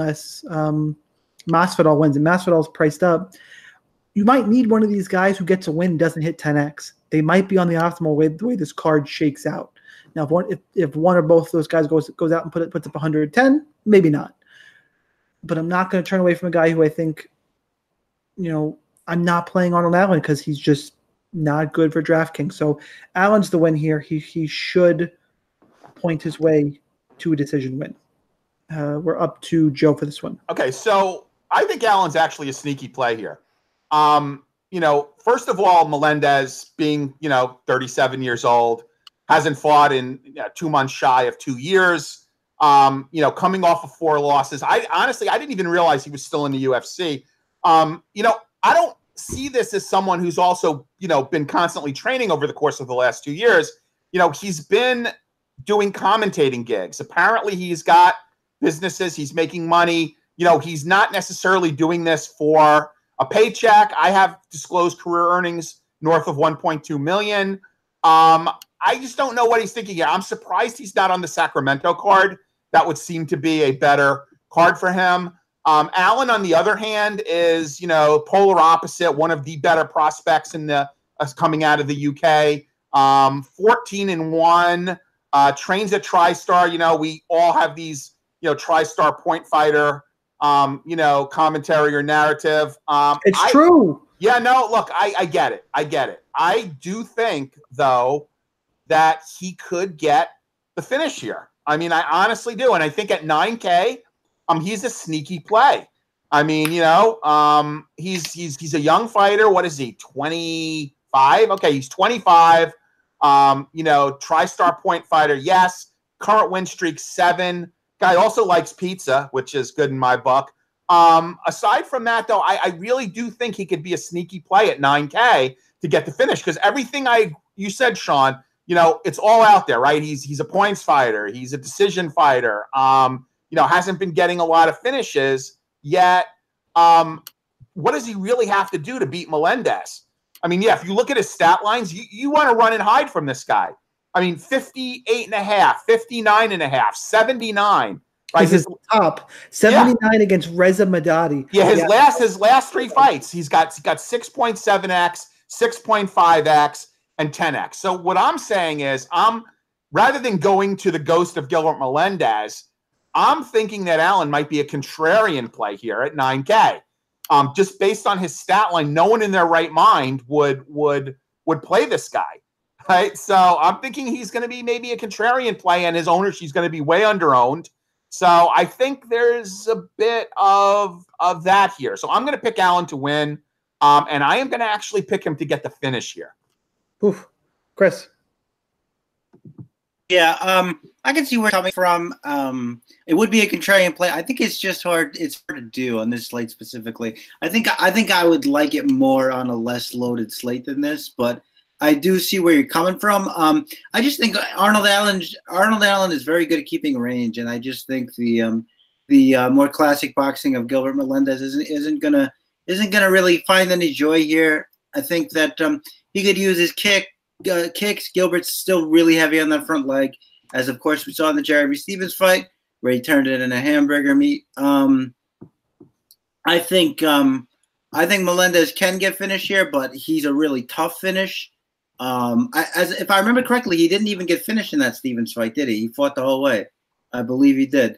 Masvidal wins, and Masvidal's priced up, you might need one of these guys who gets a win, doesn't hit 10x. They might be on the optimal way, the way this card shakes out. Now, if one or both of those guys goes out and puts up 110, maybe not. But I'm not going to turn away from a guy who I think, I'm not playing Arnold Allen because he's just not good for DraftKings. So Allen's the win here. He should point his way to a decision win. We're up to Joe for this one. Okay, so I think Allen's actually a sneaky play here. First of all, Melendez being, 37 years old, hasn't fought in 2 months shy of 2 years. Coming off of 4 losses. I didn't even realize he was still in the UFC. I don't see this as someone who's also, been constantly training over the course of the last 2 years. He's been doing commentating gigs. Apparently he's got businesses. He's making money. He's not necessarily doing this for a paycheck. I have disclosed career earnings north of 1.2 million. I just don't know what he's thinking here. I'm surprised he's not on the Sacramento card. That would seem to be a better card for him. Allen, on the other hand, is, polar opposite, one of the better prospects in the coming out of the UK. 14-1, trains at TriStar. We all have these, TriStar point fighter, commentary or narrative. It's true. Yeah, no, look, I get it. I do think, though, that he could get the finish here. I mean, I honestly do. And I think at 9K, he's a sneaky play. I mean, he's a young fighter. What is he, 25? Okay, he's 25. TriStar point fighter, yes. Current win streak 7. Guy also likes pizza, which is good in my book. Aside from that, though, I really do think he could be a sneaky play at 9K to get the finish, because everything you said, Sean, it's all out there, right? He's a points fighter. He's a decision fighter. Hasn't been getting a lot of finishes yet. What does he really have to do to beat Melendez? I mean, yeah, if you look at his stat lines, you want to run and hide from this guy. I mean, 58.5, 59.5, 79. Right? His top 79 against Reza Madadi. Yeah, his last 3 fights, he's got 6.7x, 6.5x, and 10x. So what I'm saying is, rather than going to the ghost of Gilbert Melendez, I'm thinking that Allen might be a contrarian play here at 9K. Just based on his stat line, no one in their right mind would play this guy, right? So I'm thinking he's going to be maybe a contrarian play, and his ownership is going to be way underowned. So I think there's a bit of that here. So I'm going to pick Allen to win, and I am going to actually pick him to get the finish here. Oof. Chris. Yeah, I can see where you're coming from. It would be a contrarian play. I think it's just hard. It's hard to do on this slate specifically. I think I would like it more on a less loaded slate than this, but I do see where you're coming from. I just think Arnold Allen is very good at keeping range, and I just think the more classic boxing of Gilbert Melendez isn't gonna really find any joy here. I think that he could use his kicks. Gilbert's still really heavy on that front leg, as of course we saw in the Jeremy Stevens fight, where he turned it into hamburger meat. I think Melendez can get finished here, but he's a really tough finish. If I remember correctly, he didn't even get finished in that Stevens fight, did he? He fought the whole way. I believe he did.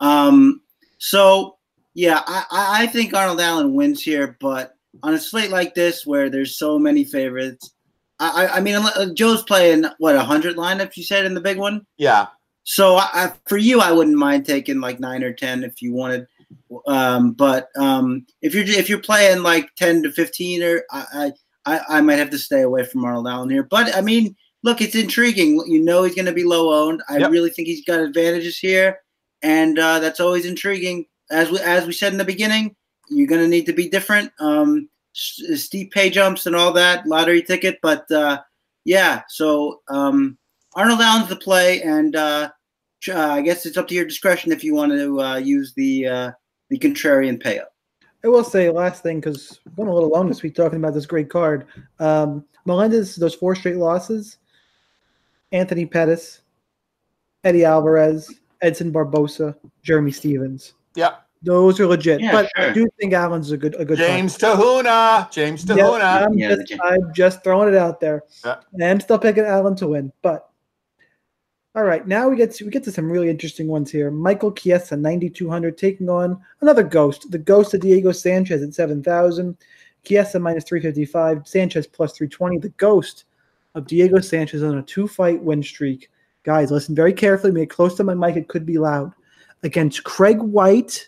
So yeah, I think Arnold Allen wins here, but on a slate like this where there's so many favorites, I mean, Joe's playing what 100 lineups you said in the big one. Yeah. So for you, I wouldn't mind taking like 9 or 10 if you wanted. But if you're playing like 10 to 15, or I might have to stay away from Arnold Allen here. But I mean, look, it's intriguing. You know, he's going to be low owned. I really think he's got advantages here, and that's always intriguing. As we said in the beginning, you're going to need to be different. Steep pay jumps and all that, lottery ticket. But yeah, so Arnold Allen's the play, and I guess it's up to your discretion if you want to use the contrarian payout. I will say last thing, because we're going a little long this week talking about this great card. Melendez, those 4 straight losses, Anthony Pettis, Eddie Alvarez, Edson Barbosa, Jeremy Stevens. Yeah. Those are legit. Yeah, but sure. I do think Allen's a good James Tahuna. I'm just throwing it out there. Yeah. And I'm still picking Allen to win. But all right, now we get to some really interesting ones here. Michael Chiesa, 9,200, taking on another ghost. The ghost of Diego Sanchez at 7,000. Chiesa minus 355. Sanchez plus 320. The ghost of Diego Sanchez on a 2-fight win streak. Guys, listen very carefully. Make it close to my mic. It could be loud. Against Craig White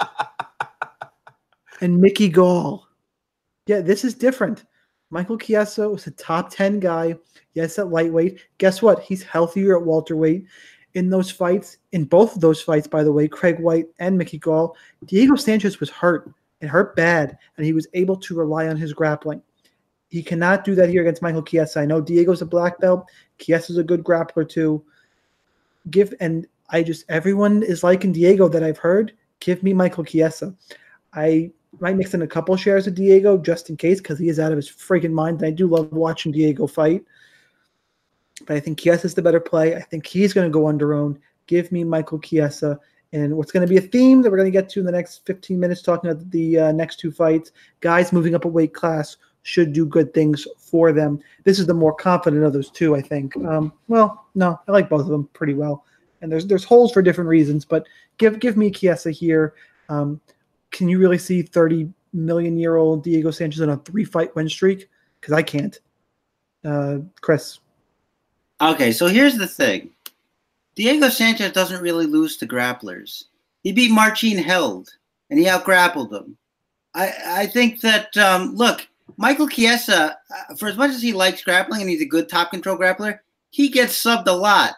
and Mickey Gall. Yeah, this is different. Michael Chiesa was a top 10 guy. Yes, at lightweight. Guess what? He's healthier at welterweight. In those fights, in both of those fights, by the way, Craig White and Mickey Gall, Diego Sanchez was hurt. It hurt bad, and he was able to rely on his grappling. He cannot do that here against Michael Chiesa. I know Diego's a black belt. Chiesa's a good grappler too. Everyone is liking Diego that I've heard. Give me Michael Chiesa. I might mix in a couple shares of Diego just in case, because he is out of his freaking mind. And I do love watching Diego fight. But I think Chiesa's the better play. I think he's going to go under owned. Give me Michael Chiesa. And what's going to be a theme that we're going to get to in the next 15 minutes, talking about the next 2 fights. Guys moving up a weight class should do good things for them. This is the more confident of those 2, I think. Well, no, I like both of them pretty well. And there's holes for different reasons, but give me Chiesa here. Can you really see 30 million-year-old Diego Sanchez on a 3-fight win streak? Because I can't. Chris. Okay, so here's the thing. Diego Sanchez doesn't really lose to grapplers. He beat Marcin Held, and he outgrappled him. I think that, look, Michael Chiesa, for as much as he likes grappling and he's a good top control grappler, he gets subbed a lot.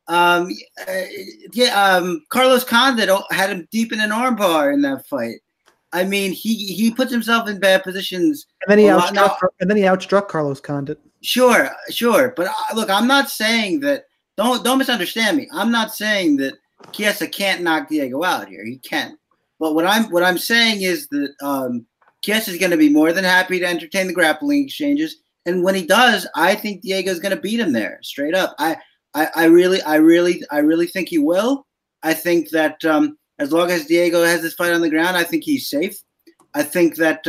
Carlos Condit had him deep in an armbar in that fight. I mean, he puts himself in bad positions. And then he outstruck Carlos Condit. Sure. But look, I'm not saying that. Don't misunderstand me. I'm not saying that Chiesa can't knock Diego out here. He can. But what I'm saying is that Chiesa is going to be more than happy to entertain the grappling exchanges, and when he does, I think Diego's going to beat him there straight up. I really think he will. I think that as long as Diego has this fight on the ground, I think he's safe. I think that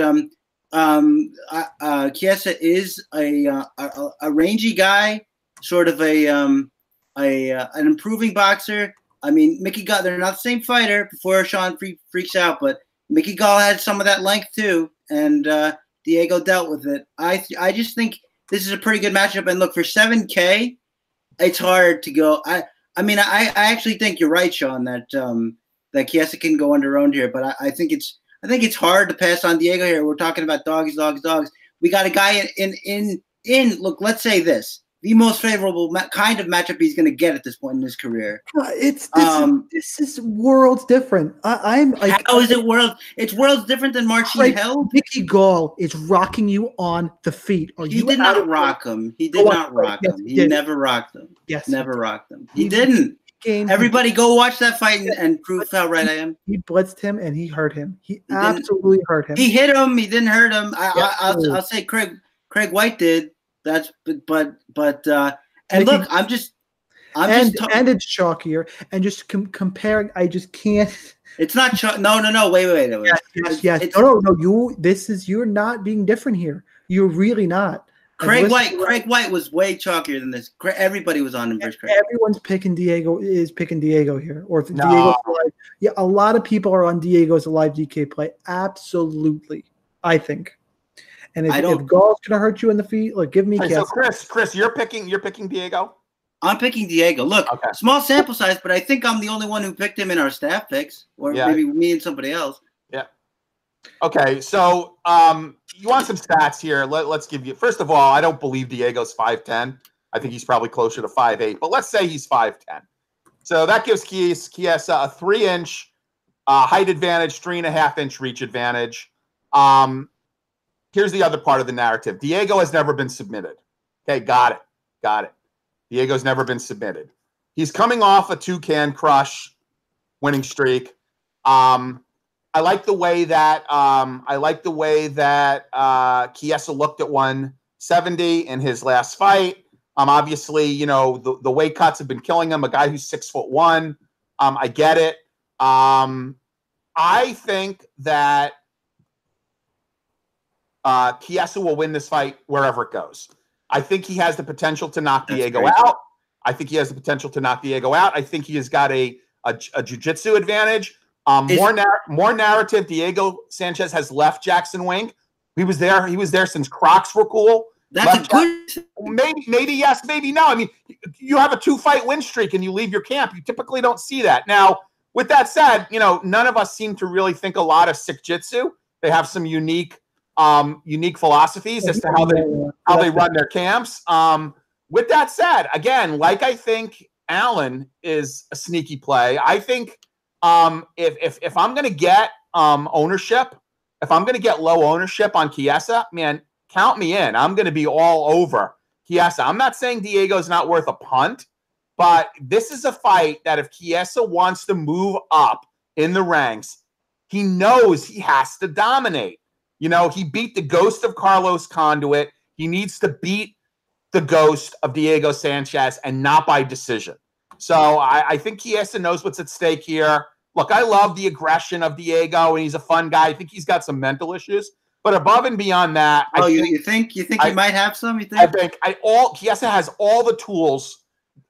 Chiesa is a rangy guy, sort of an improving boxer. I mean, Mickey Gall, they're not the same fighter before Sean freaks out, but Mickey Gall had some of that length too, and Diego dealt with it. I just think this is a pretty good matchup. And look, for $7K, it's hard to go. I actually think you're right, Sean, that Chiesa can go under owned here, but I think it's hard to pass on Diego here. We're talking about dogs. We got a guy in look, let's say this. The most favorable kind of matchup he's going to get at this point in his career. This is worlds different. I'm like, how is it world? It's worlds different than Marcin Held. Mickey Gall is rocking you on the feet. He did not rock him. He did not rock him. He never rocked him. Yes, never rocked him. He didn't. Everybody go watch that fight and prove how right I am. He blitzed him and he hurt him. He absolutely hurt him. He hit him. He didn't hurt him. I'll say Craig White did. That's but and look, I'm just and it's chalkier. And just comparing, I just can't. It's not chalk. No. Wait. Yes. No. You're not being different here. You're really not. Craig White was way chalkier than this. Everybody was on him versus Craig. Everyone's picking Diego here. Or if Diego's alive. Yeah, a lot of people are on Diego's alive DK play. Absolutely, I think. And if Gall's going to hurt you in the feet, give me So Chris, you're picking Diego? I'm picking Diego. Look, small sample size, but I think I'm the only one who picked him in our staff picks, or maybe me and somebody else. Yeah. Okay, so you want some stats here. Let's give you – first of all, I don't believe Diego's 5'10". I think he's probably closer to 5'8", but let's say he's 5'10". So that gives Chiesa a 3-inch height advantage, 3.5-inch reach advantage. Here's the other part of the narrative. Diego has never been submitted. Okay, got it. Diego's never been submitted. He's coming off a Toucan Crush winning streak. I like the way that Chiesa looked at 170 in his last fight. Obviously, the weight cuts have been killing him. A guy who's 6'1". I get it. I think that Chiesa will win this fight wherever it goes. I think he has the potential to knock Diego out. I think he has got a jiu-jitsu advantage. More narrative. Diego Sanchez has left Jackson Wink. He was there since Crocs were cool. That's a good. Maybe yes, maybe no. I mean, you have a 2-fight win streak and you leave your camp. You typically don't see that. Now, with that said, none of us seem to really think a lot of Sick Jitsu. They have some unique philosophies as to how they run their camps. With that said, again, I think Allen is a sneaky play. I think if I'm going to get ownership, if I'm going to get low ownership on Chiesa, man, count me in. I'm going to be all over Chiesa. I'm not saying Diego's not worth a punt, but this is a fight that if Chiesa wants to move up in the ranks, he knows he has to dominate. He beat the ghost of Carlos Conduit. He needs to beat the ghost of Diego Sanchez and not by decision. So I think Chiesa knows what's at stake here. Look, I love the aggression of Diego, and he's a fun guy. I think he's got some mental issues. But above and beyond that, you think he might have some? Chiesa has all the tools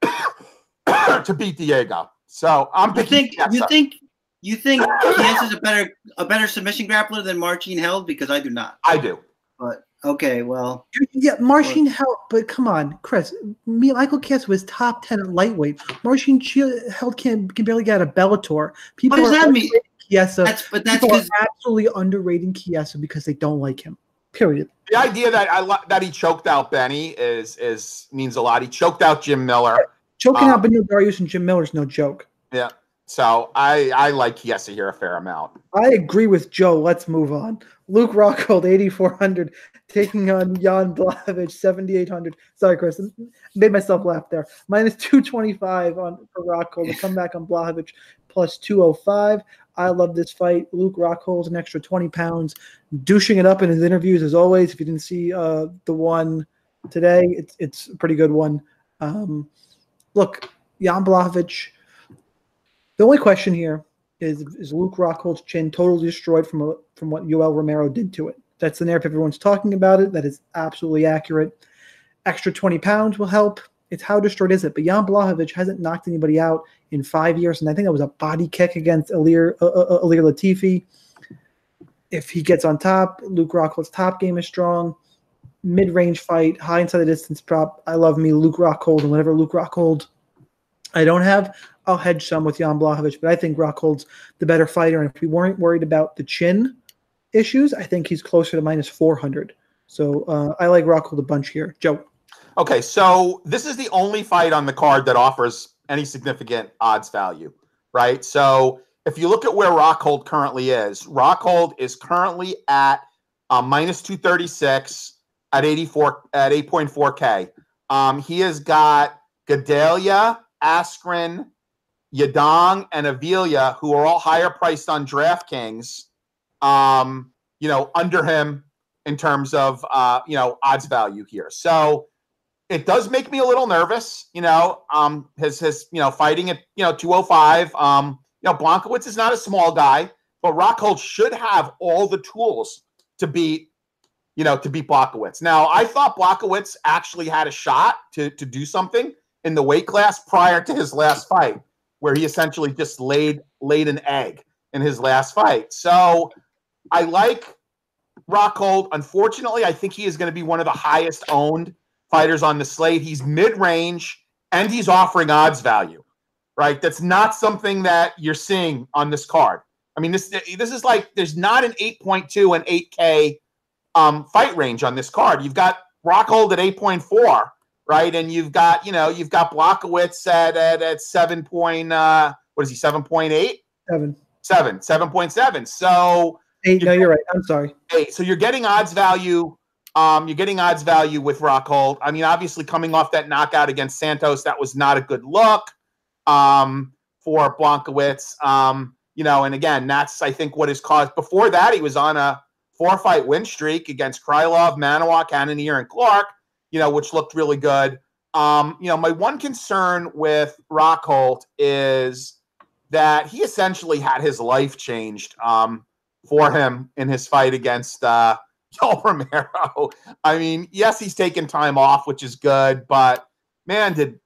to beat Diego. So I'm picking Chiesa. You think Chiesa's a better submission grappler than Marcin Held? Because I do not. I do. But okay, well. Yeah, Marcin Held, but come on, Chris. Michael Chiesa was top 10 at lightweight. Marcin Held can barely get a Bellator. What does that mean? Chiesa. People are absolutely underrating Chiesa because they don't like him. Period. The idea that he choked out Benny means a lot. He choked out Jim Miller. Choking out Benil Dariush and Jim Miller is no joke. Yeah. So I like Chiesa here a fair amount. I agree with Joe. Let's move on. Luke Rockhold, 8,400, taking on Jan Blachowicz, 7,800. Sorry, Chris. Made myself laugh there. Minus 225 for Rockhold. To come back on Blachowicz, plus 205. I love this fight. Luke Rockhold's an extra 20 pounds. Douching it up in his interviews, as always. If you didn't see the one today, it's a pretty good one. Look, Jan Blachowicz. The only question here is Luke Rockhold's chin totally destroyed from what Yoel Romero did to it? That's the narrative everyone's talking about it. That is absolutely accurate. Extra 20 pounds will help. It's how destroyed is it? But Jan Blachowicz hasn't knocked anybody out in 5 years, and I think that was a body kick against Ilir Latifi. If he gets on top, Luke Rockhold's top game is strong. Mid-range fight, high inside the distance prop. I love me Luke Rockhold, and whatever Luke Rockhold I don't have, I'll hedge some with Jan Blachowicz, but I think Rockhold's the better fighter. And if we weren't worried about the chin issues, I think he's closer to minus 400. So I like Rockhold a bunch here. Joe. Okay, so this is the only fight on the card that offers any significant odds value, right? So if you look at where Rockhold currently is, Rockhold is currently at minus 236 at 8.4K. He has got Gedalia, Askren, Yadong, and Avila, who are all higher priced on DraftKings, under him in terms of, odds value here. So it does make me a little nervous. His fighting at 205. Blachowicz is not a small guy, but Rockhold should have all the tools to beat Blachowicz. Now, I thought Blachowicz actually had a shot to do something in the weight class prior to his last fight, where he essentially just laid an egg in his last fight. So I like Rockhold. Unfortunately, I think he is going to be one of the highest owned fighters on the slate. He's mid-range and he's offering odds value, right? That's not something that you're seeing on this card. I mean, this is like there's not an 8.2 and 8K fight range on this card. You've got Rockhold at 8.4, right? And you've got Blachowicz at 7. What is he? 7.8? 7.7. So 8. No, you're right. I'm sorry. 8. So you're getting odds value. You're getting odds value with Rockhold. I mean, obviously coming off that knockout against Santos, that was not a good look for Blachowicz. And again, that's I think what has caused. Before that, he was on a 4-fight win streak against Krylov, Manoa, Cannonier, and Clark. Which looked really good. My one concern with Rockhold is that he essentially had his life changed for him in his fight against Yoel Romero. I mean, yes, he's taken time off, which is good, but man, that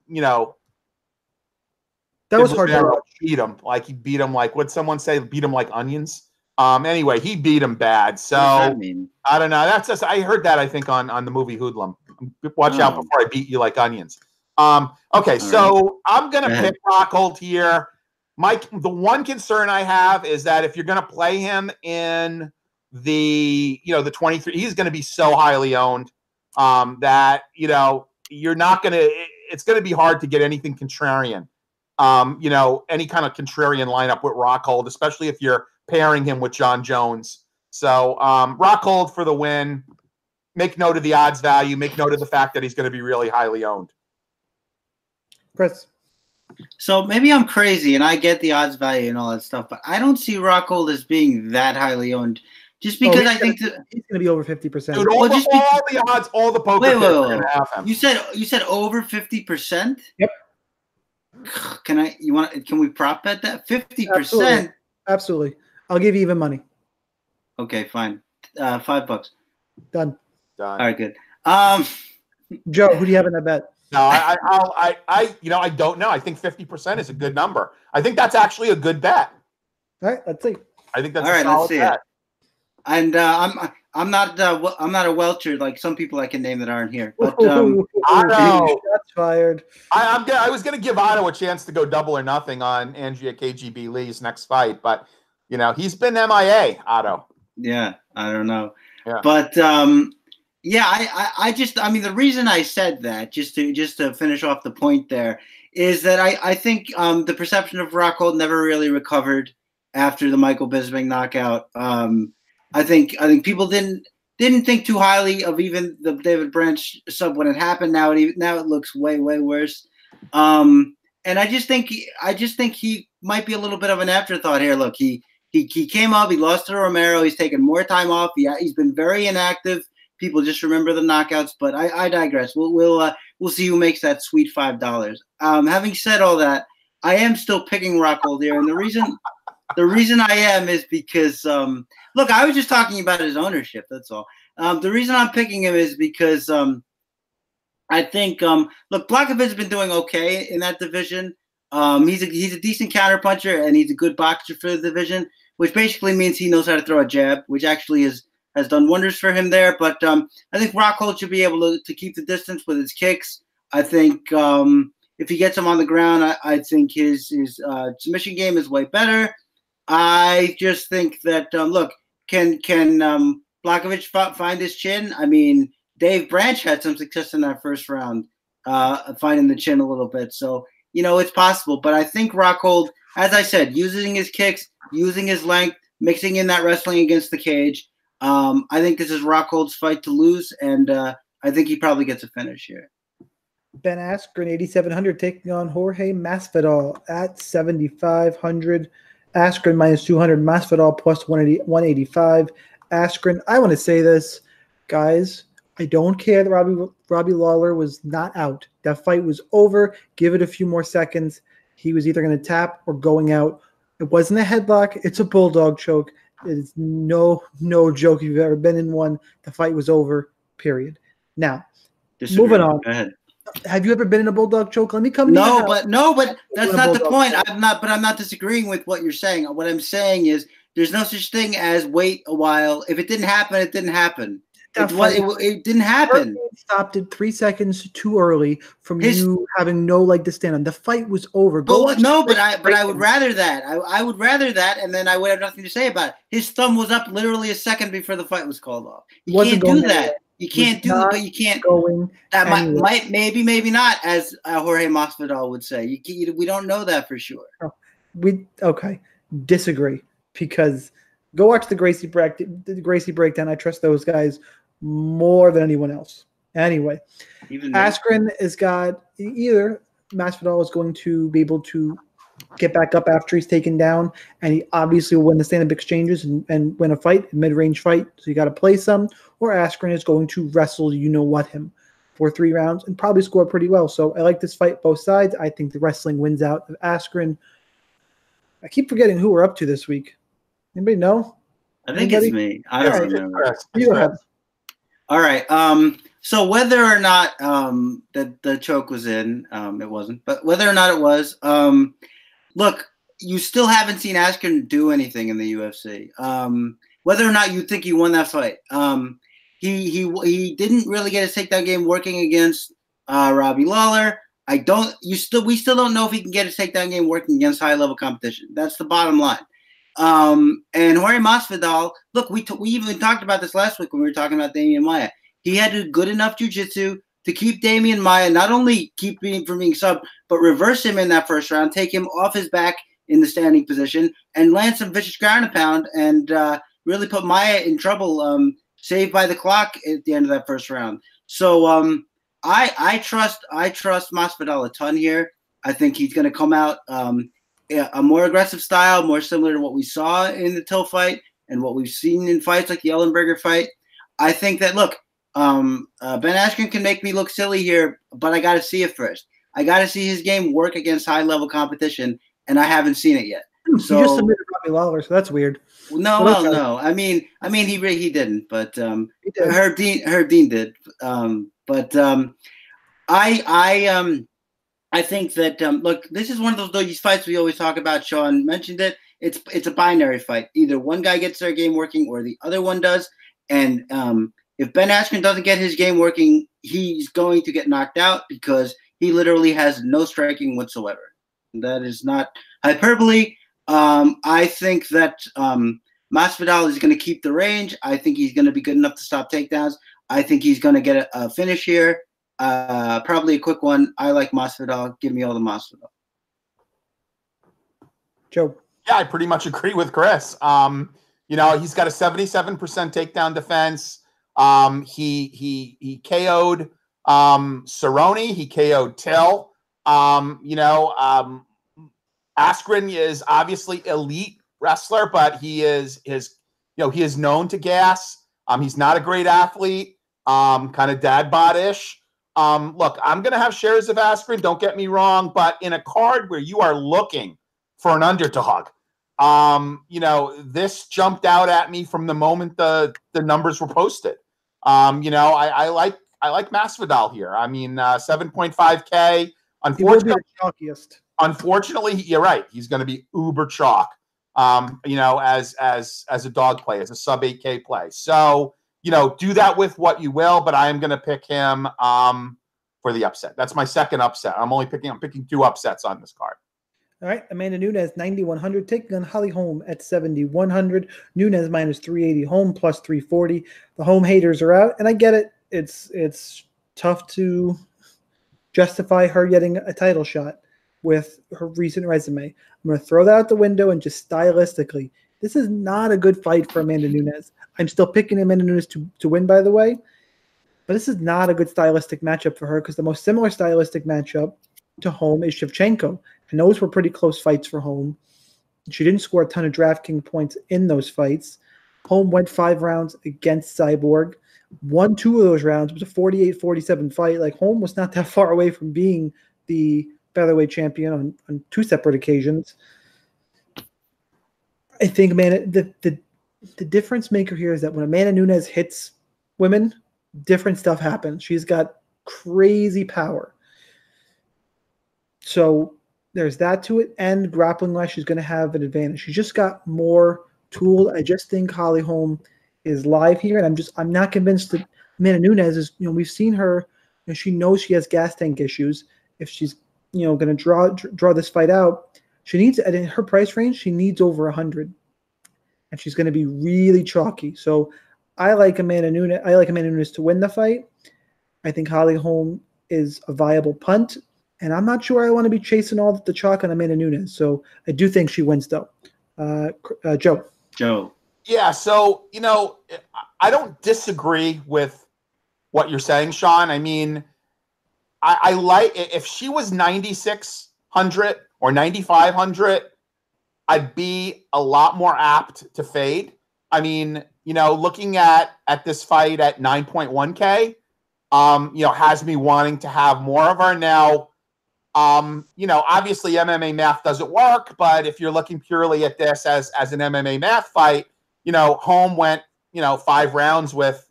was hard to beat him. Like he beat him like, what'd someone say? Beat him like onions. Anyway, he beat him bad. So I don't know. That's just I heard that I think on the movie Hoodlum. Watch out before I beat you like onions. Okay, so I'm gonna pick Rockhold here. Mike, the one concern I have is that if you're gonna play him in the 23, he's gonna be so highly owned that you're not gonna. It's gonna be hard to get anything contrarian. Any kind of contrarian lineup with Rockhold, especially if you're pairing him with John Jones. So Rockhold for the win. Make note of the odds value. Make note of the fact that he's going to be really highly owned. Chris. So maybe I'm crazy and I get the odds value and all that stuff, but I don't see Rockhold as being that highly owned. Just because I think he's going to be over 50%. Dude, all the odds, all the poker picks are going to have him. You said over 50%? Yep. Can we prop bet that? 50%? Absolutely. I'll give you even money. Okay, fine. $5. Done. All right, good. Joe, who do you have in that bet? No, I don't know. I think 50% is a good number. I think that's actually a good bet. All right, let's see. I think that's a solid bet. And I'm not a welcher like some people I can name that aren't here. But Otto, shots fired. I was going to give Otto a chance to go double or nothing on Andrea KGB Lee's next fight, but he's been MIA. Otto. Yeah, I don't know. Yeah. But I mean, the reason I said that, just to finish off the point there, is that I think the perception of Rockhold never really recovered after the Michael Bisping knockout. I think people didn't think too highly of even the David Branch sub when it happened. Now it looks way worse. And I just think he might be a little bit of an afterthought here. Look, he came up, he lost to Romero, he's taken more time off. He's been very inactive. People just remember the knockouts, but I digress. We'll see who makes that sweet $5. Having said all that, I am still picking Rockhold here, and the reason I am is because look, I was just talking about his ownership. That's all. The reason I'm picking him is because I think look, Blachowicz has been doing okay in that division. He's a decent counterpuncher and he's a good boxer for the division, which basically means he knows how to throw a jab, which actually has done wonders for him there. But I think Rockhold should be able to keep the distance with his kicks. I think if he gets him on the ground, I think his submission game is way better. I just think that look, can Blachowicz find his chin? I mean, Dave Branch had some success in that first round, finding the chin a little bit. So it's possible. But I think Rockhold, as I said, using his kicks, using his length, mixing in that wrestling against the cage. I think this is Rockhold's fight to lose, and I think he probably gets a finish here. Ben Askren, 8,700, taking on Jorge Masvidal at 7,500. Askren minus 200, Masvidal plus 185. Askren, I want to say this, guys. I don't care that Robbie Lawler was not out. That fight was over. Give it a few more seconds. He was either going to tap or going out. It wasn't a headlock. It's a bulldog choke. It is no joke. If you've ever been in one, the fight was over, period. Now, moving on. Go ahead. Have you ever been in a bulldog choke? Let me come to you. No, but that's not the point. I'm not disagreeing with what you're saying. What I'm saying is there's no such thing as wait a while. If it didn't happen, it didn't happen. It didn't happen. Stopped it 3 seconds too early from you having no leg to stand on. The fight was over. But I would rather that. I would rather that, and then I would have nothing to say about it. His thumb was up literally a second before the fight was called off. You can't do that. You can't do it, but you can't. That might, maybe not, as Jorge Masvidal would say. We don't know that for sure. Disagree, because go watch the Gracie breakdown. I trust those guys more than anyone else. Anyway, Askren has got either Masvidal is going to be able to get back up after he's taken down, and he obviously will win the stand-up exchanges and win a fight, a mid-range fight, so you got to play some, or Askren is going to wrestle him for 3 rounds and probably score pretty well. So I like this fight, both sides. I think the wrestling wins out of Askren. I keep forgetting who we're up to this week. Anybody know? I think it's me. I don't remember. You go ahead. All right. So whether or not the choke was in, it wasn't, but whether or not it was, look, you still haven't seen Askren do anything in the UFC. Whether or not you think he won that fight, he didn't really get his takedown game working against Robbie Lawler. We still don't know if he can get his takedown game working against high level competition. That's the bottom line. And Jorge Masvidal, look, we even talked about this last week when we were talking about Damian Maia. He had good enough jiu-jitsu to keep Damian Maia, not only keep him from being sub, but reverse him in that first round, take him off his back in the standing position, and land some vicious ground and pound, and really put Maia in trouble, saved by the clock at the end of that first round. So I trust Masvidal a ton here. I think he's going to come out a more aggressive style, more similar to what we saw in the Till fight and what we've seen in fights like the Ellenberger fight. I think that, look, Ben Askren can make me look silly here, but I got to see it first. I got to see his game work against high-level competition, and I haven't seen it yet. So, he just submitted Robbie Lawler, so that's weird. No. I mean, he didn't, but he did. Herb Dean did. I think that look, this is one of those fights we always talk about. Sean mentioned it. It's a binary fight. Either one guy gets their game working, or the other one does. And if Ben Askren doesn't get his game working, he's going to get knocked out because he literally has no striking whatsoever. That is not hyperbole. I think that Masvidal is going to keep the range. I think he's going to be good enough to stop takedowns. I think he's going to get a finish here. Probably a quick one. I like Masvidal. Give me all the Masvidal. Joe. Yeah, I pretty much agree with Chris. He's got a 77% takedown defense. He KO'd Cerrone. He KO'd Till. Askren is obviously elite wrestler, but he is known to gas. He's not a great athlete. Kind of dad bod-ish. Look, I'm going to have shares of Askren. Don't get me wrong, but in a card where you are looking for an underdog, this jumped out at me from the moment the numbers were posted. I like Masvidal here. I mean, 7.5K. Unfortunately, you're right. He's going to be uber chalk. As a dog play, as a sub 8K play. So, do that with what you will, but I am going to pick him for the upset. That's my second upset. I'm picking 2 upsets on this card. All right, Amanda Nunes, 9,100, taking on Holly Holm at 7,100. Nunes minus 380, Holm plus 340. The Holm haters are out, and I get it. It's tough to justify her getting a title shot with her recent resume. I'm going to throw that out the window and just stylistically, this is not a good fight for Amanda Nunes. I'm still picking Amanda Nunes to win, by the way, but this is not a good stylistic matchup for her because the most similar stylistic matchup to Holm is Shevchenko. And those were pretty close fights for Holm. She didn't score a ton of DraftKings points in those fights. Holm went 5 rounds against Cyborg, won 2 of those rounds. It was a 48-47 fight. Like, Holm was not that far away from being the featherweight champion on 2 separate occasions. I think, man, the difference maker here is that when Amanda Nunes hits women, different stuff happens. She's got crazy power. So there's that to it, and grappling-wise, she's going to have an advantage. She's just got more tools. I just think Holly Holm is live here, and I'm not convinced that Amanda Nunes is. We've seen her. She knows she has gas tank issues. If she's going to draw this fight out, she needs, at her price range, she needs over 100, and she's going to be really chalky. So I like Amanda Nunes. I like Amanda Nunes to win the fight. I think Holly Holm is a viable punt, and I'm not sure I want to be chasing all the chalk on Amanda Nunes. So I do think she wins, though. Joe. Yeah, so, I don't disagree with what you're saying, Sean. I mean, I like, if she was 9,600 or 9,500, I'd be a lot more apt to fade. I mean, looking at this fight at 9.1K, has me wanting to have more of her. Now, obviously MMA math doesn't work, but if you're looking purely at this as an MMA math fight, Holm went, 5 rounds with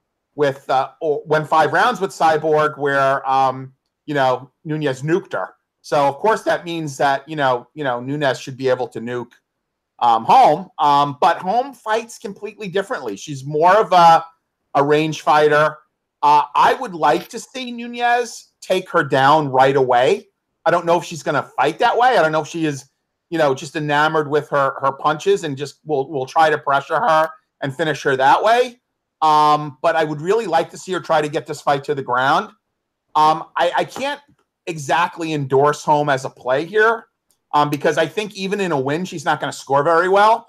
Cyborg where, Nunes nuked her. So of course that means that, Nunes should be able to nuke Holm. But Holm fights completely differently. She's more of a range fighter. I would like to see Nunes take her down right away. I don't know if she's going to fight that way. I don't know if she is, just enamored with her punches and just will try to pressure her and finish her that way. But I would really like to see her try to get this fight to the ground. I can't exactly endorse Holm as a play here because I think even in a win, she's not going to score very well.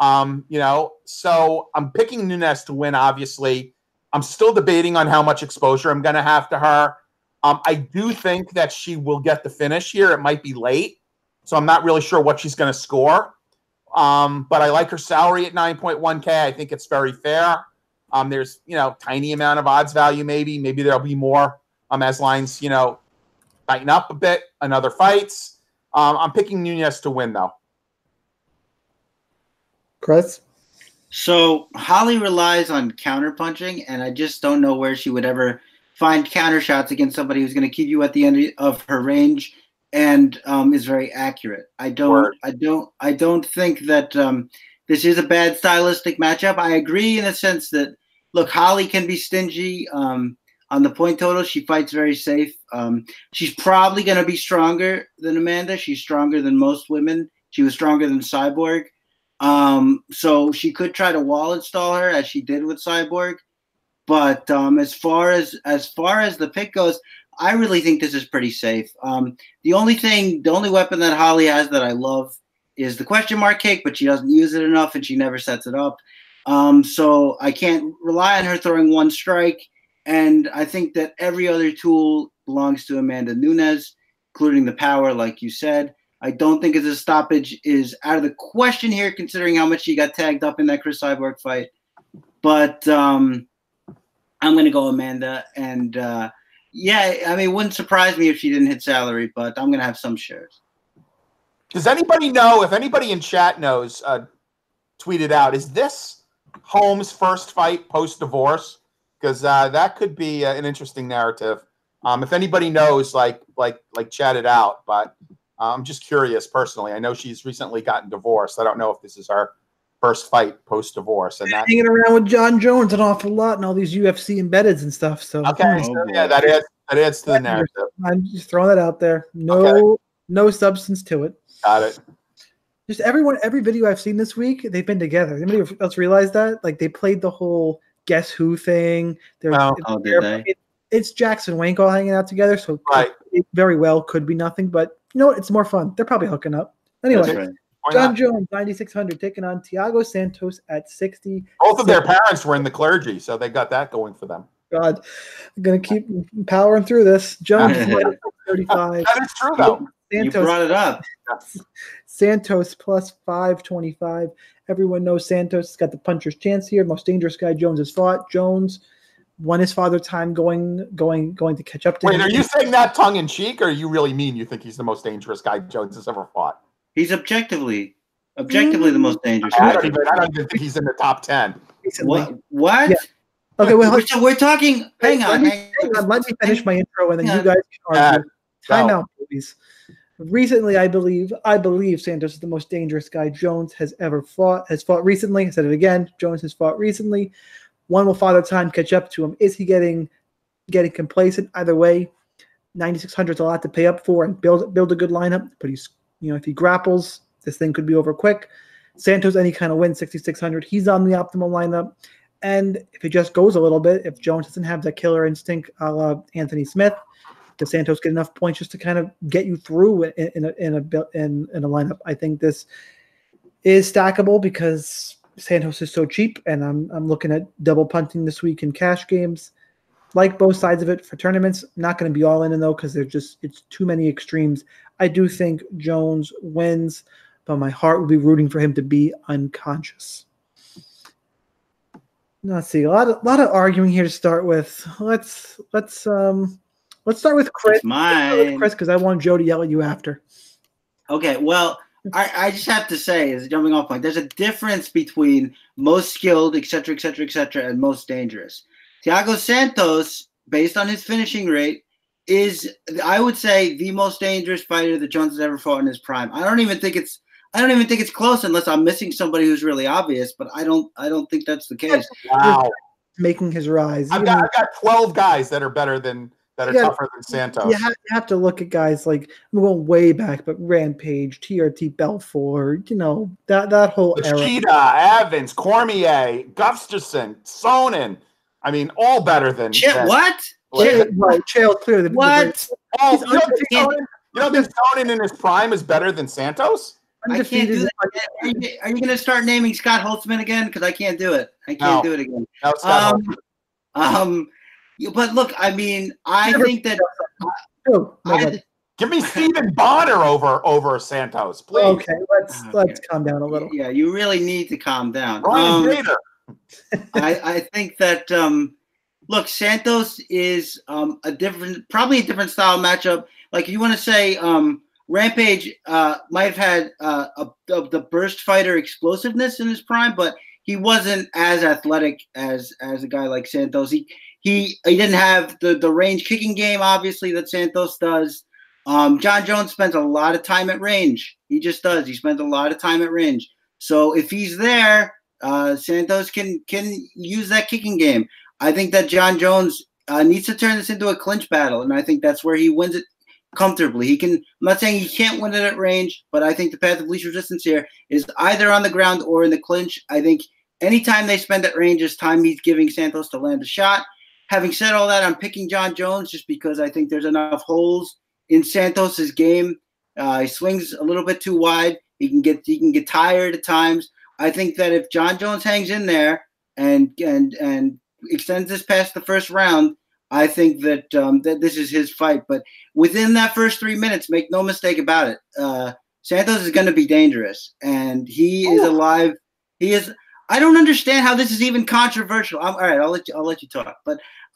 So I'm picking Nunes to win, obviously. I'm still debating on how much exposure I'm going to have to her. I do think that she will get the finish here. It might be late, so I'm not really sure what she's going to score. But I like her salary at 9.1K. I think it's very fair. There's, tiny amount of odds value maybe. Maybe there'll be more as lines, tighten up a bit in other fights. I'm picking Nunes to win, though. Chris? So Holly relies on counterpunching, and I just don't know where she would ever find counter shots against somebody who's going to keep you at the end of her range and is very accurate. I don't think that this is a bad stylistic matchup. I agree in the sense that, look, Holly can be stingy on the point total. She fights very safe. She's probably going to be stronger than Amanda. She's stronger than most women. She was stronger than Cyborg. So she could try to wall install her as she did with Cyborg. But as far as the pick goes, I really think this is pretty safe. The only weapon that Holly has that I love is the question mark kick, but she doesn't use it enough and she never sets it up. So I can't rely on her throwing one strike. And I think that every other tool belongs to Amanda Nunes, including the power, like you said. I don't think a stoppage is out of the question here, considering how much she got tagged up in that Chris Cyborg fight. But I'm going to go Amanda. And, it wouldn't surprise me if she didn't hit salary, but I'm going to have some shares. Does anybody know, if anybody in chat knows, tweet it out, is this Holm's first fight post-divorce? Because that could be an interesting narrative. If anybody knows, like chat it out. But I'm just curious personally. I know she's recently gotten divorced. I don't know if this is her first fight post-divorce. And that hanging around with John Jones an awful lot and all these UFC embeddeds and stuff. So okay, that adds to the narrative. I'm just throwing that out there. No substance to it. Got it. Just every video I've seen this week, they've been together. Anybody else realize that? Like they played the whole Guess Who thing. Did they? It's Jackson Wink all hanging out together, so right. It very well could be nothing, but you know what? It's more fun. They're probably hooking up. Anyway, Right. John Jones, 9,600, taking on Thiago Santos at 60. Both of their parents were in the clergy, so they got that going for them. God, I'm going to keep powering through this. Jones, 35. That is true, though. You brought it up. Santos plus 525. Everyone knows Santos has got the puncher's chance here. Most dangerous guy Jones has fought. Jones won his father time going to catch up to him. Wait, are you saying that tongue in cheek, or you really mean you think he's the most dangerous guy Jones has ever fought? He's objectively the most dangerous. I don't even think he's in the top 10. What? Yeah. Okay, well, so we're talking. Hang on. Let me finish my intro, and then you guys can argue. Time out, please. Recently, I believe Santos is the most dangerous guy Jones has ever fought. Has fought recently. I said it again. Jones has fought recently. One will father time catch up to him. Is he getting complacent? Either way, 9,600 is a lot to pay up for and build a good lineup. But he's, if he grapples, this thing could be over quick. Santos, any kind of win, 6,600. He's on the optimal lineup. And if it just goes a little bit, if Jones doesn't have that killer instinct a la Anthony Smith, does Santos get enough points just to kind of get you through in a lineup? I think this is stackable because Santos is so cheap, and I'm looking at double punting this week in cash games. Like both sides of it for tournaments. Not going to be all in though because it's too many extremes. I do think Jones wins, but my heart will be rooting for him to be unconscious. Let's see, a lot of arguing here to start with. Let's start with Chris. Chris, because I want Joe to yell at you after. Okay, well, I just have to say, as a jumping off point, there's a difference between most skilled, et cetera, and most dangerous. Thiago Santos, based on his finishing rate, is, I would say, the most dangerous fighter that Jones has ever fought in his prime. I don't even think it's close unless I'm missing somebody who's really obvious, but I don't think that's the case. Wow. Making his rise. I've got 12 guys that are better than tougher than Santos. You have to look at guys like, I'm going way back, but Rampage, TRT Belfort, that whole era. Machida, Evans, Cormier, Gustafsson, Sonnen. I mean, all better than what? Chael clearly. What? You don't think Sonnen in his prime is better than Santos? I can't do that. Are you going to start naming Scott Holtzman again? Because I can't do it. I can't do it again. No, Scott Holtzman. But look, I mean, I think that. Give me Stephen Bonner over Santos, please. Okay, let's calm down a little. Yeah, you really need to calm down. Ryan Bader. I think that look, Santos is probably a different style matchup. Like, if you want to say Rampage might have had the burst fighter explosiveness in his prime, but he wasn't as athletic as a guy like Santos. He didn't have the range kicking game, obviously, that Santos does. John Jones spends a lot of time at range. He just does. He spends a lot of time at range. So if he's there, Santos can use that kicking game. I think that John Jones needs to turn this into a clinch battle, and I think that's where he wins it comfortably. He can. I'm not saying he can't win it at range, but I think the path of least resistance here is either on the ground or in the clinch. I think anytime they spend at range is time he's giving Santos to land a shot. Having said all that, I'm picking John Jones just because I think there's enough holes in Santos's game. He swings a little bit too wide. He can get tired at times. I think that if John Jones hangs in there and extends this past the first round, I think that that this is his fight. But within that first 3 minutes, make no mistake about it, Santos is going to be dangerous, and he is alive. He is. I don't understand how this is even controversial. All right, I'll let you talk. But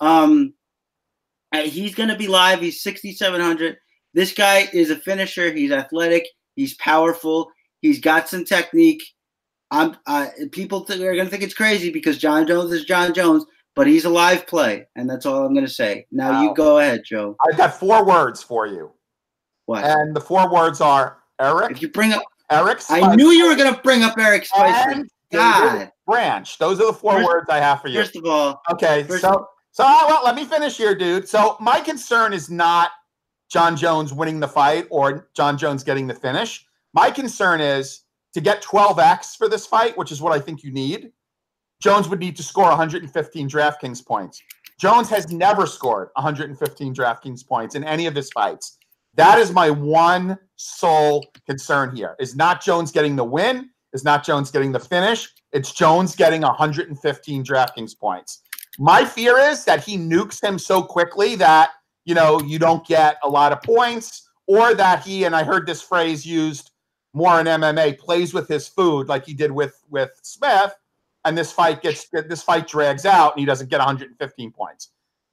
he's going to be live. He's 6,700. This guy is a finisher. He's athletic. He's powerful. He's got some technique. People are going to think it's crazy because John Jones is John Jones, but he's a live play, and that's all I'm going to say. Now you go ahead, Joe. I've got 4 words for you. What? And the 4 words are Eric. If you bring up Eric Spicer, I knew you were going to bring up Eric Spicer. God. Branch. Those are the 4 words I have for you. First of all. Okay. So let me finish here, dude. So my concern is not John Jones winning the fight or John Jones getting the finish. My concern is to get 12x for this fight, which is what I think you need. Jones would need to score 115 DraftKings points. Jones has never scored 115 DraftKings points in any of his fights. That is my one sole concern here. Is not Jones getting the win. Is not Jones getting the finish. It's Jones getting 115 DraftKings points. My fear is that he nukes him so quickly that, you don't get a lot of points, or that he, and I heard this phrase used more in MMA, plays with his food like he did with Smith, and this fight drags out and he doesn't get 115 points.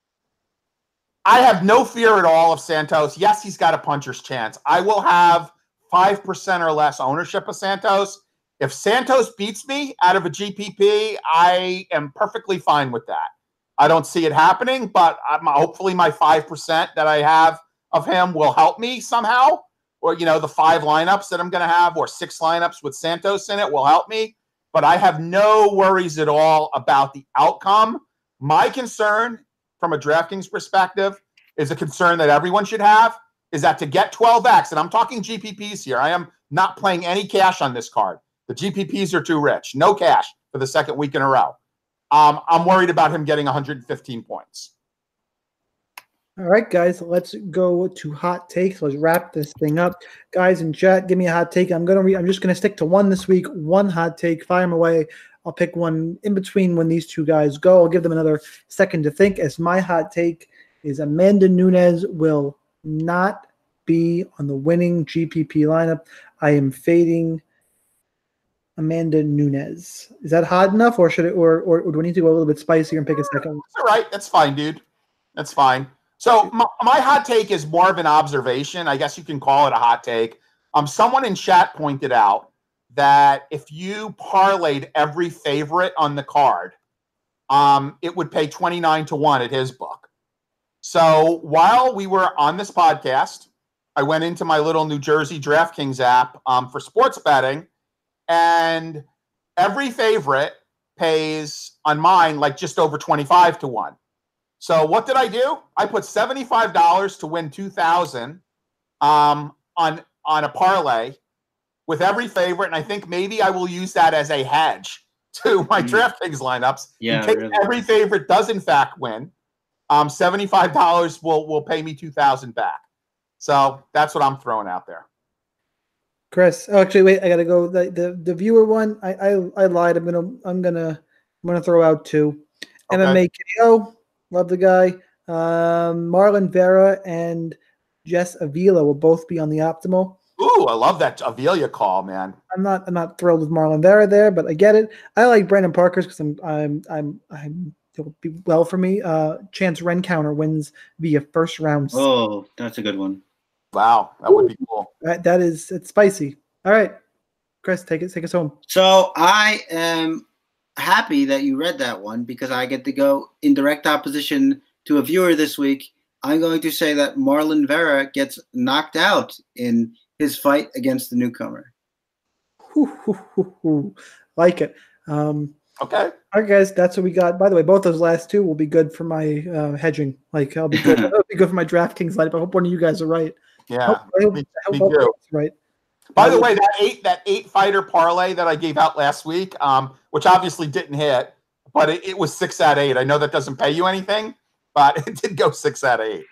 I have no fear at all of Santos. Yes, he's got a puncher's chance. I will have 5% or less ownership of Santos. If Santos beats me out of a GPP, I am perfectly fine with that. I don't see it happening, but hopefully my 5% that I have of him will help me somehow. Or, the 5 lineups that I'm going to have, or 6 lineups with Santos in it will help me. But I have no worries at all about the outcome. My concern from a DraftKings perspective is a concern that everyone should have, is that to get 12x, and I'm talking GPPs here, I am not playing any cash on this card. The GPPs are too rich. No cash for the second week in a row. I'm worried about him getting 115 points. All right, guys, let's go to hot takes. Let's wrap this thing up. Guys in chat, give me a hot take. I'm just gonna stick to one this week. One hot take. Fire them away. I'll pick one in between when these two guys go. I'll give them another second to think. As my hot take is Amanda Nunes will not be on the winning GPP lineup. I am fading Amanda Nunes. Is that hot enough, or should it, or do we need to go a little bit spicier and pick a second? All right, that's fine, dude. That's fine. So my hot take is more of an observation. I guess you can call it a hot take. Someone in chat pointed out that if you parlayed every favorite on the card, it would pay 29-1 at his book. So while we were on this podcast, I went into my little New Jersey DraftKings app for sports betting, and every favorite pays on mine like just over 25-1. So what did I do? I put $75 to win $2,000 on a parlay with every favorite, and I think maybe I will use that as a hedge to my DraftKings lineups. Yeah, in case really. Every favorite does in fact win. $75 will pay me $2,000 back. So that's what I'm throwing out there. Chris, actually, wait, I gotta go. The viewer one, I lied. I'm gonna throw out 2. Okay. MMA KO, love the guy. Marlon Vera and Jess Avila will both be on the optimal. Ooh, I love that Avila call, man. I'm not thrilled with Marlon Vera there, but I get it. I like Brandon Parker's because it'll be well for me. Chance Rencounter wins via first round. Oh, that's a good one. Wow, that would be cool. It's spicy. All right, Chris, take us home. So I am happy that you read that one because I get to go in direct opposition to a viewer this week. I'm going to say that Marlon Vera gets knocked out in his fight against the newcomer. Like it. Okay. All right, guys, that's what we got. By the way, both those last 2 will be good for my hedging. Like, I'll be good. It'll be good for my DraftKings lineup. I hope one of you guys are right. Yeah, me too. Right. By the way, that 8 fighter parlay that I gave out last week, which obviously didn't hit, but it was 6 out of 8. I know that doesn't pay you anything, but it did go 6 out of 8.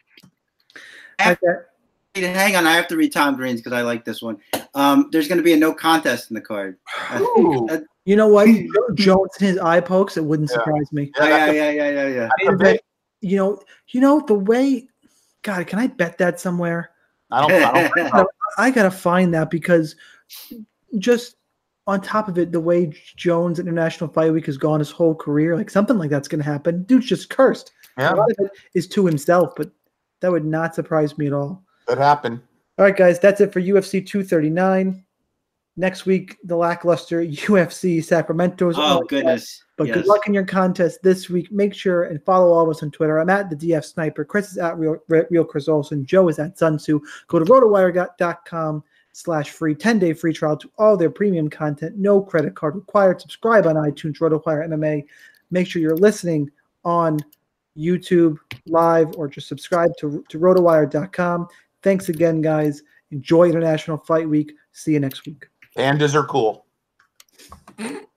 Hang on, I have to read Tom Green's because I like this one. There's going to be a no contest in the card. You know what? Jones and his eye pokes, it wouldn't surprise me. Yeah. You know the way. God, can I bet that somewhere? I don't think so. I gotta find that because just on top of it, the way Jones International Fight Week has gone his whole career, like something like that's gonna happen. Dude's just cursed. Yeah. A lot of it is to himself, but that would not surprise me at all. Could happen. All right, guys, that's it for UFC 239. Next week, the lackluster UFC Sacramento's. Oh, goodness. But yes. Good luck in your contest this week. Make sure and follow all of us on Twitter. I'm at the DF Sniper. Chris is at Real Chris Olsen. Joe is at Sunsu. Go to rotowire.com/free 10-day free trial to all their premium content. No credit card required. Subscribe on iTunes, RotoWire MMA. Make sure you're listening on YouTube Live or just subscribe to rotowire.com. Thanks again, guys. Enjoy International Fight Week. See you next week. Pandas are cool.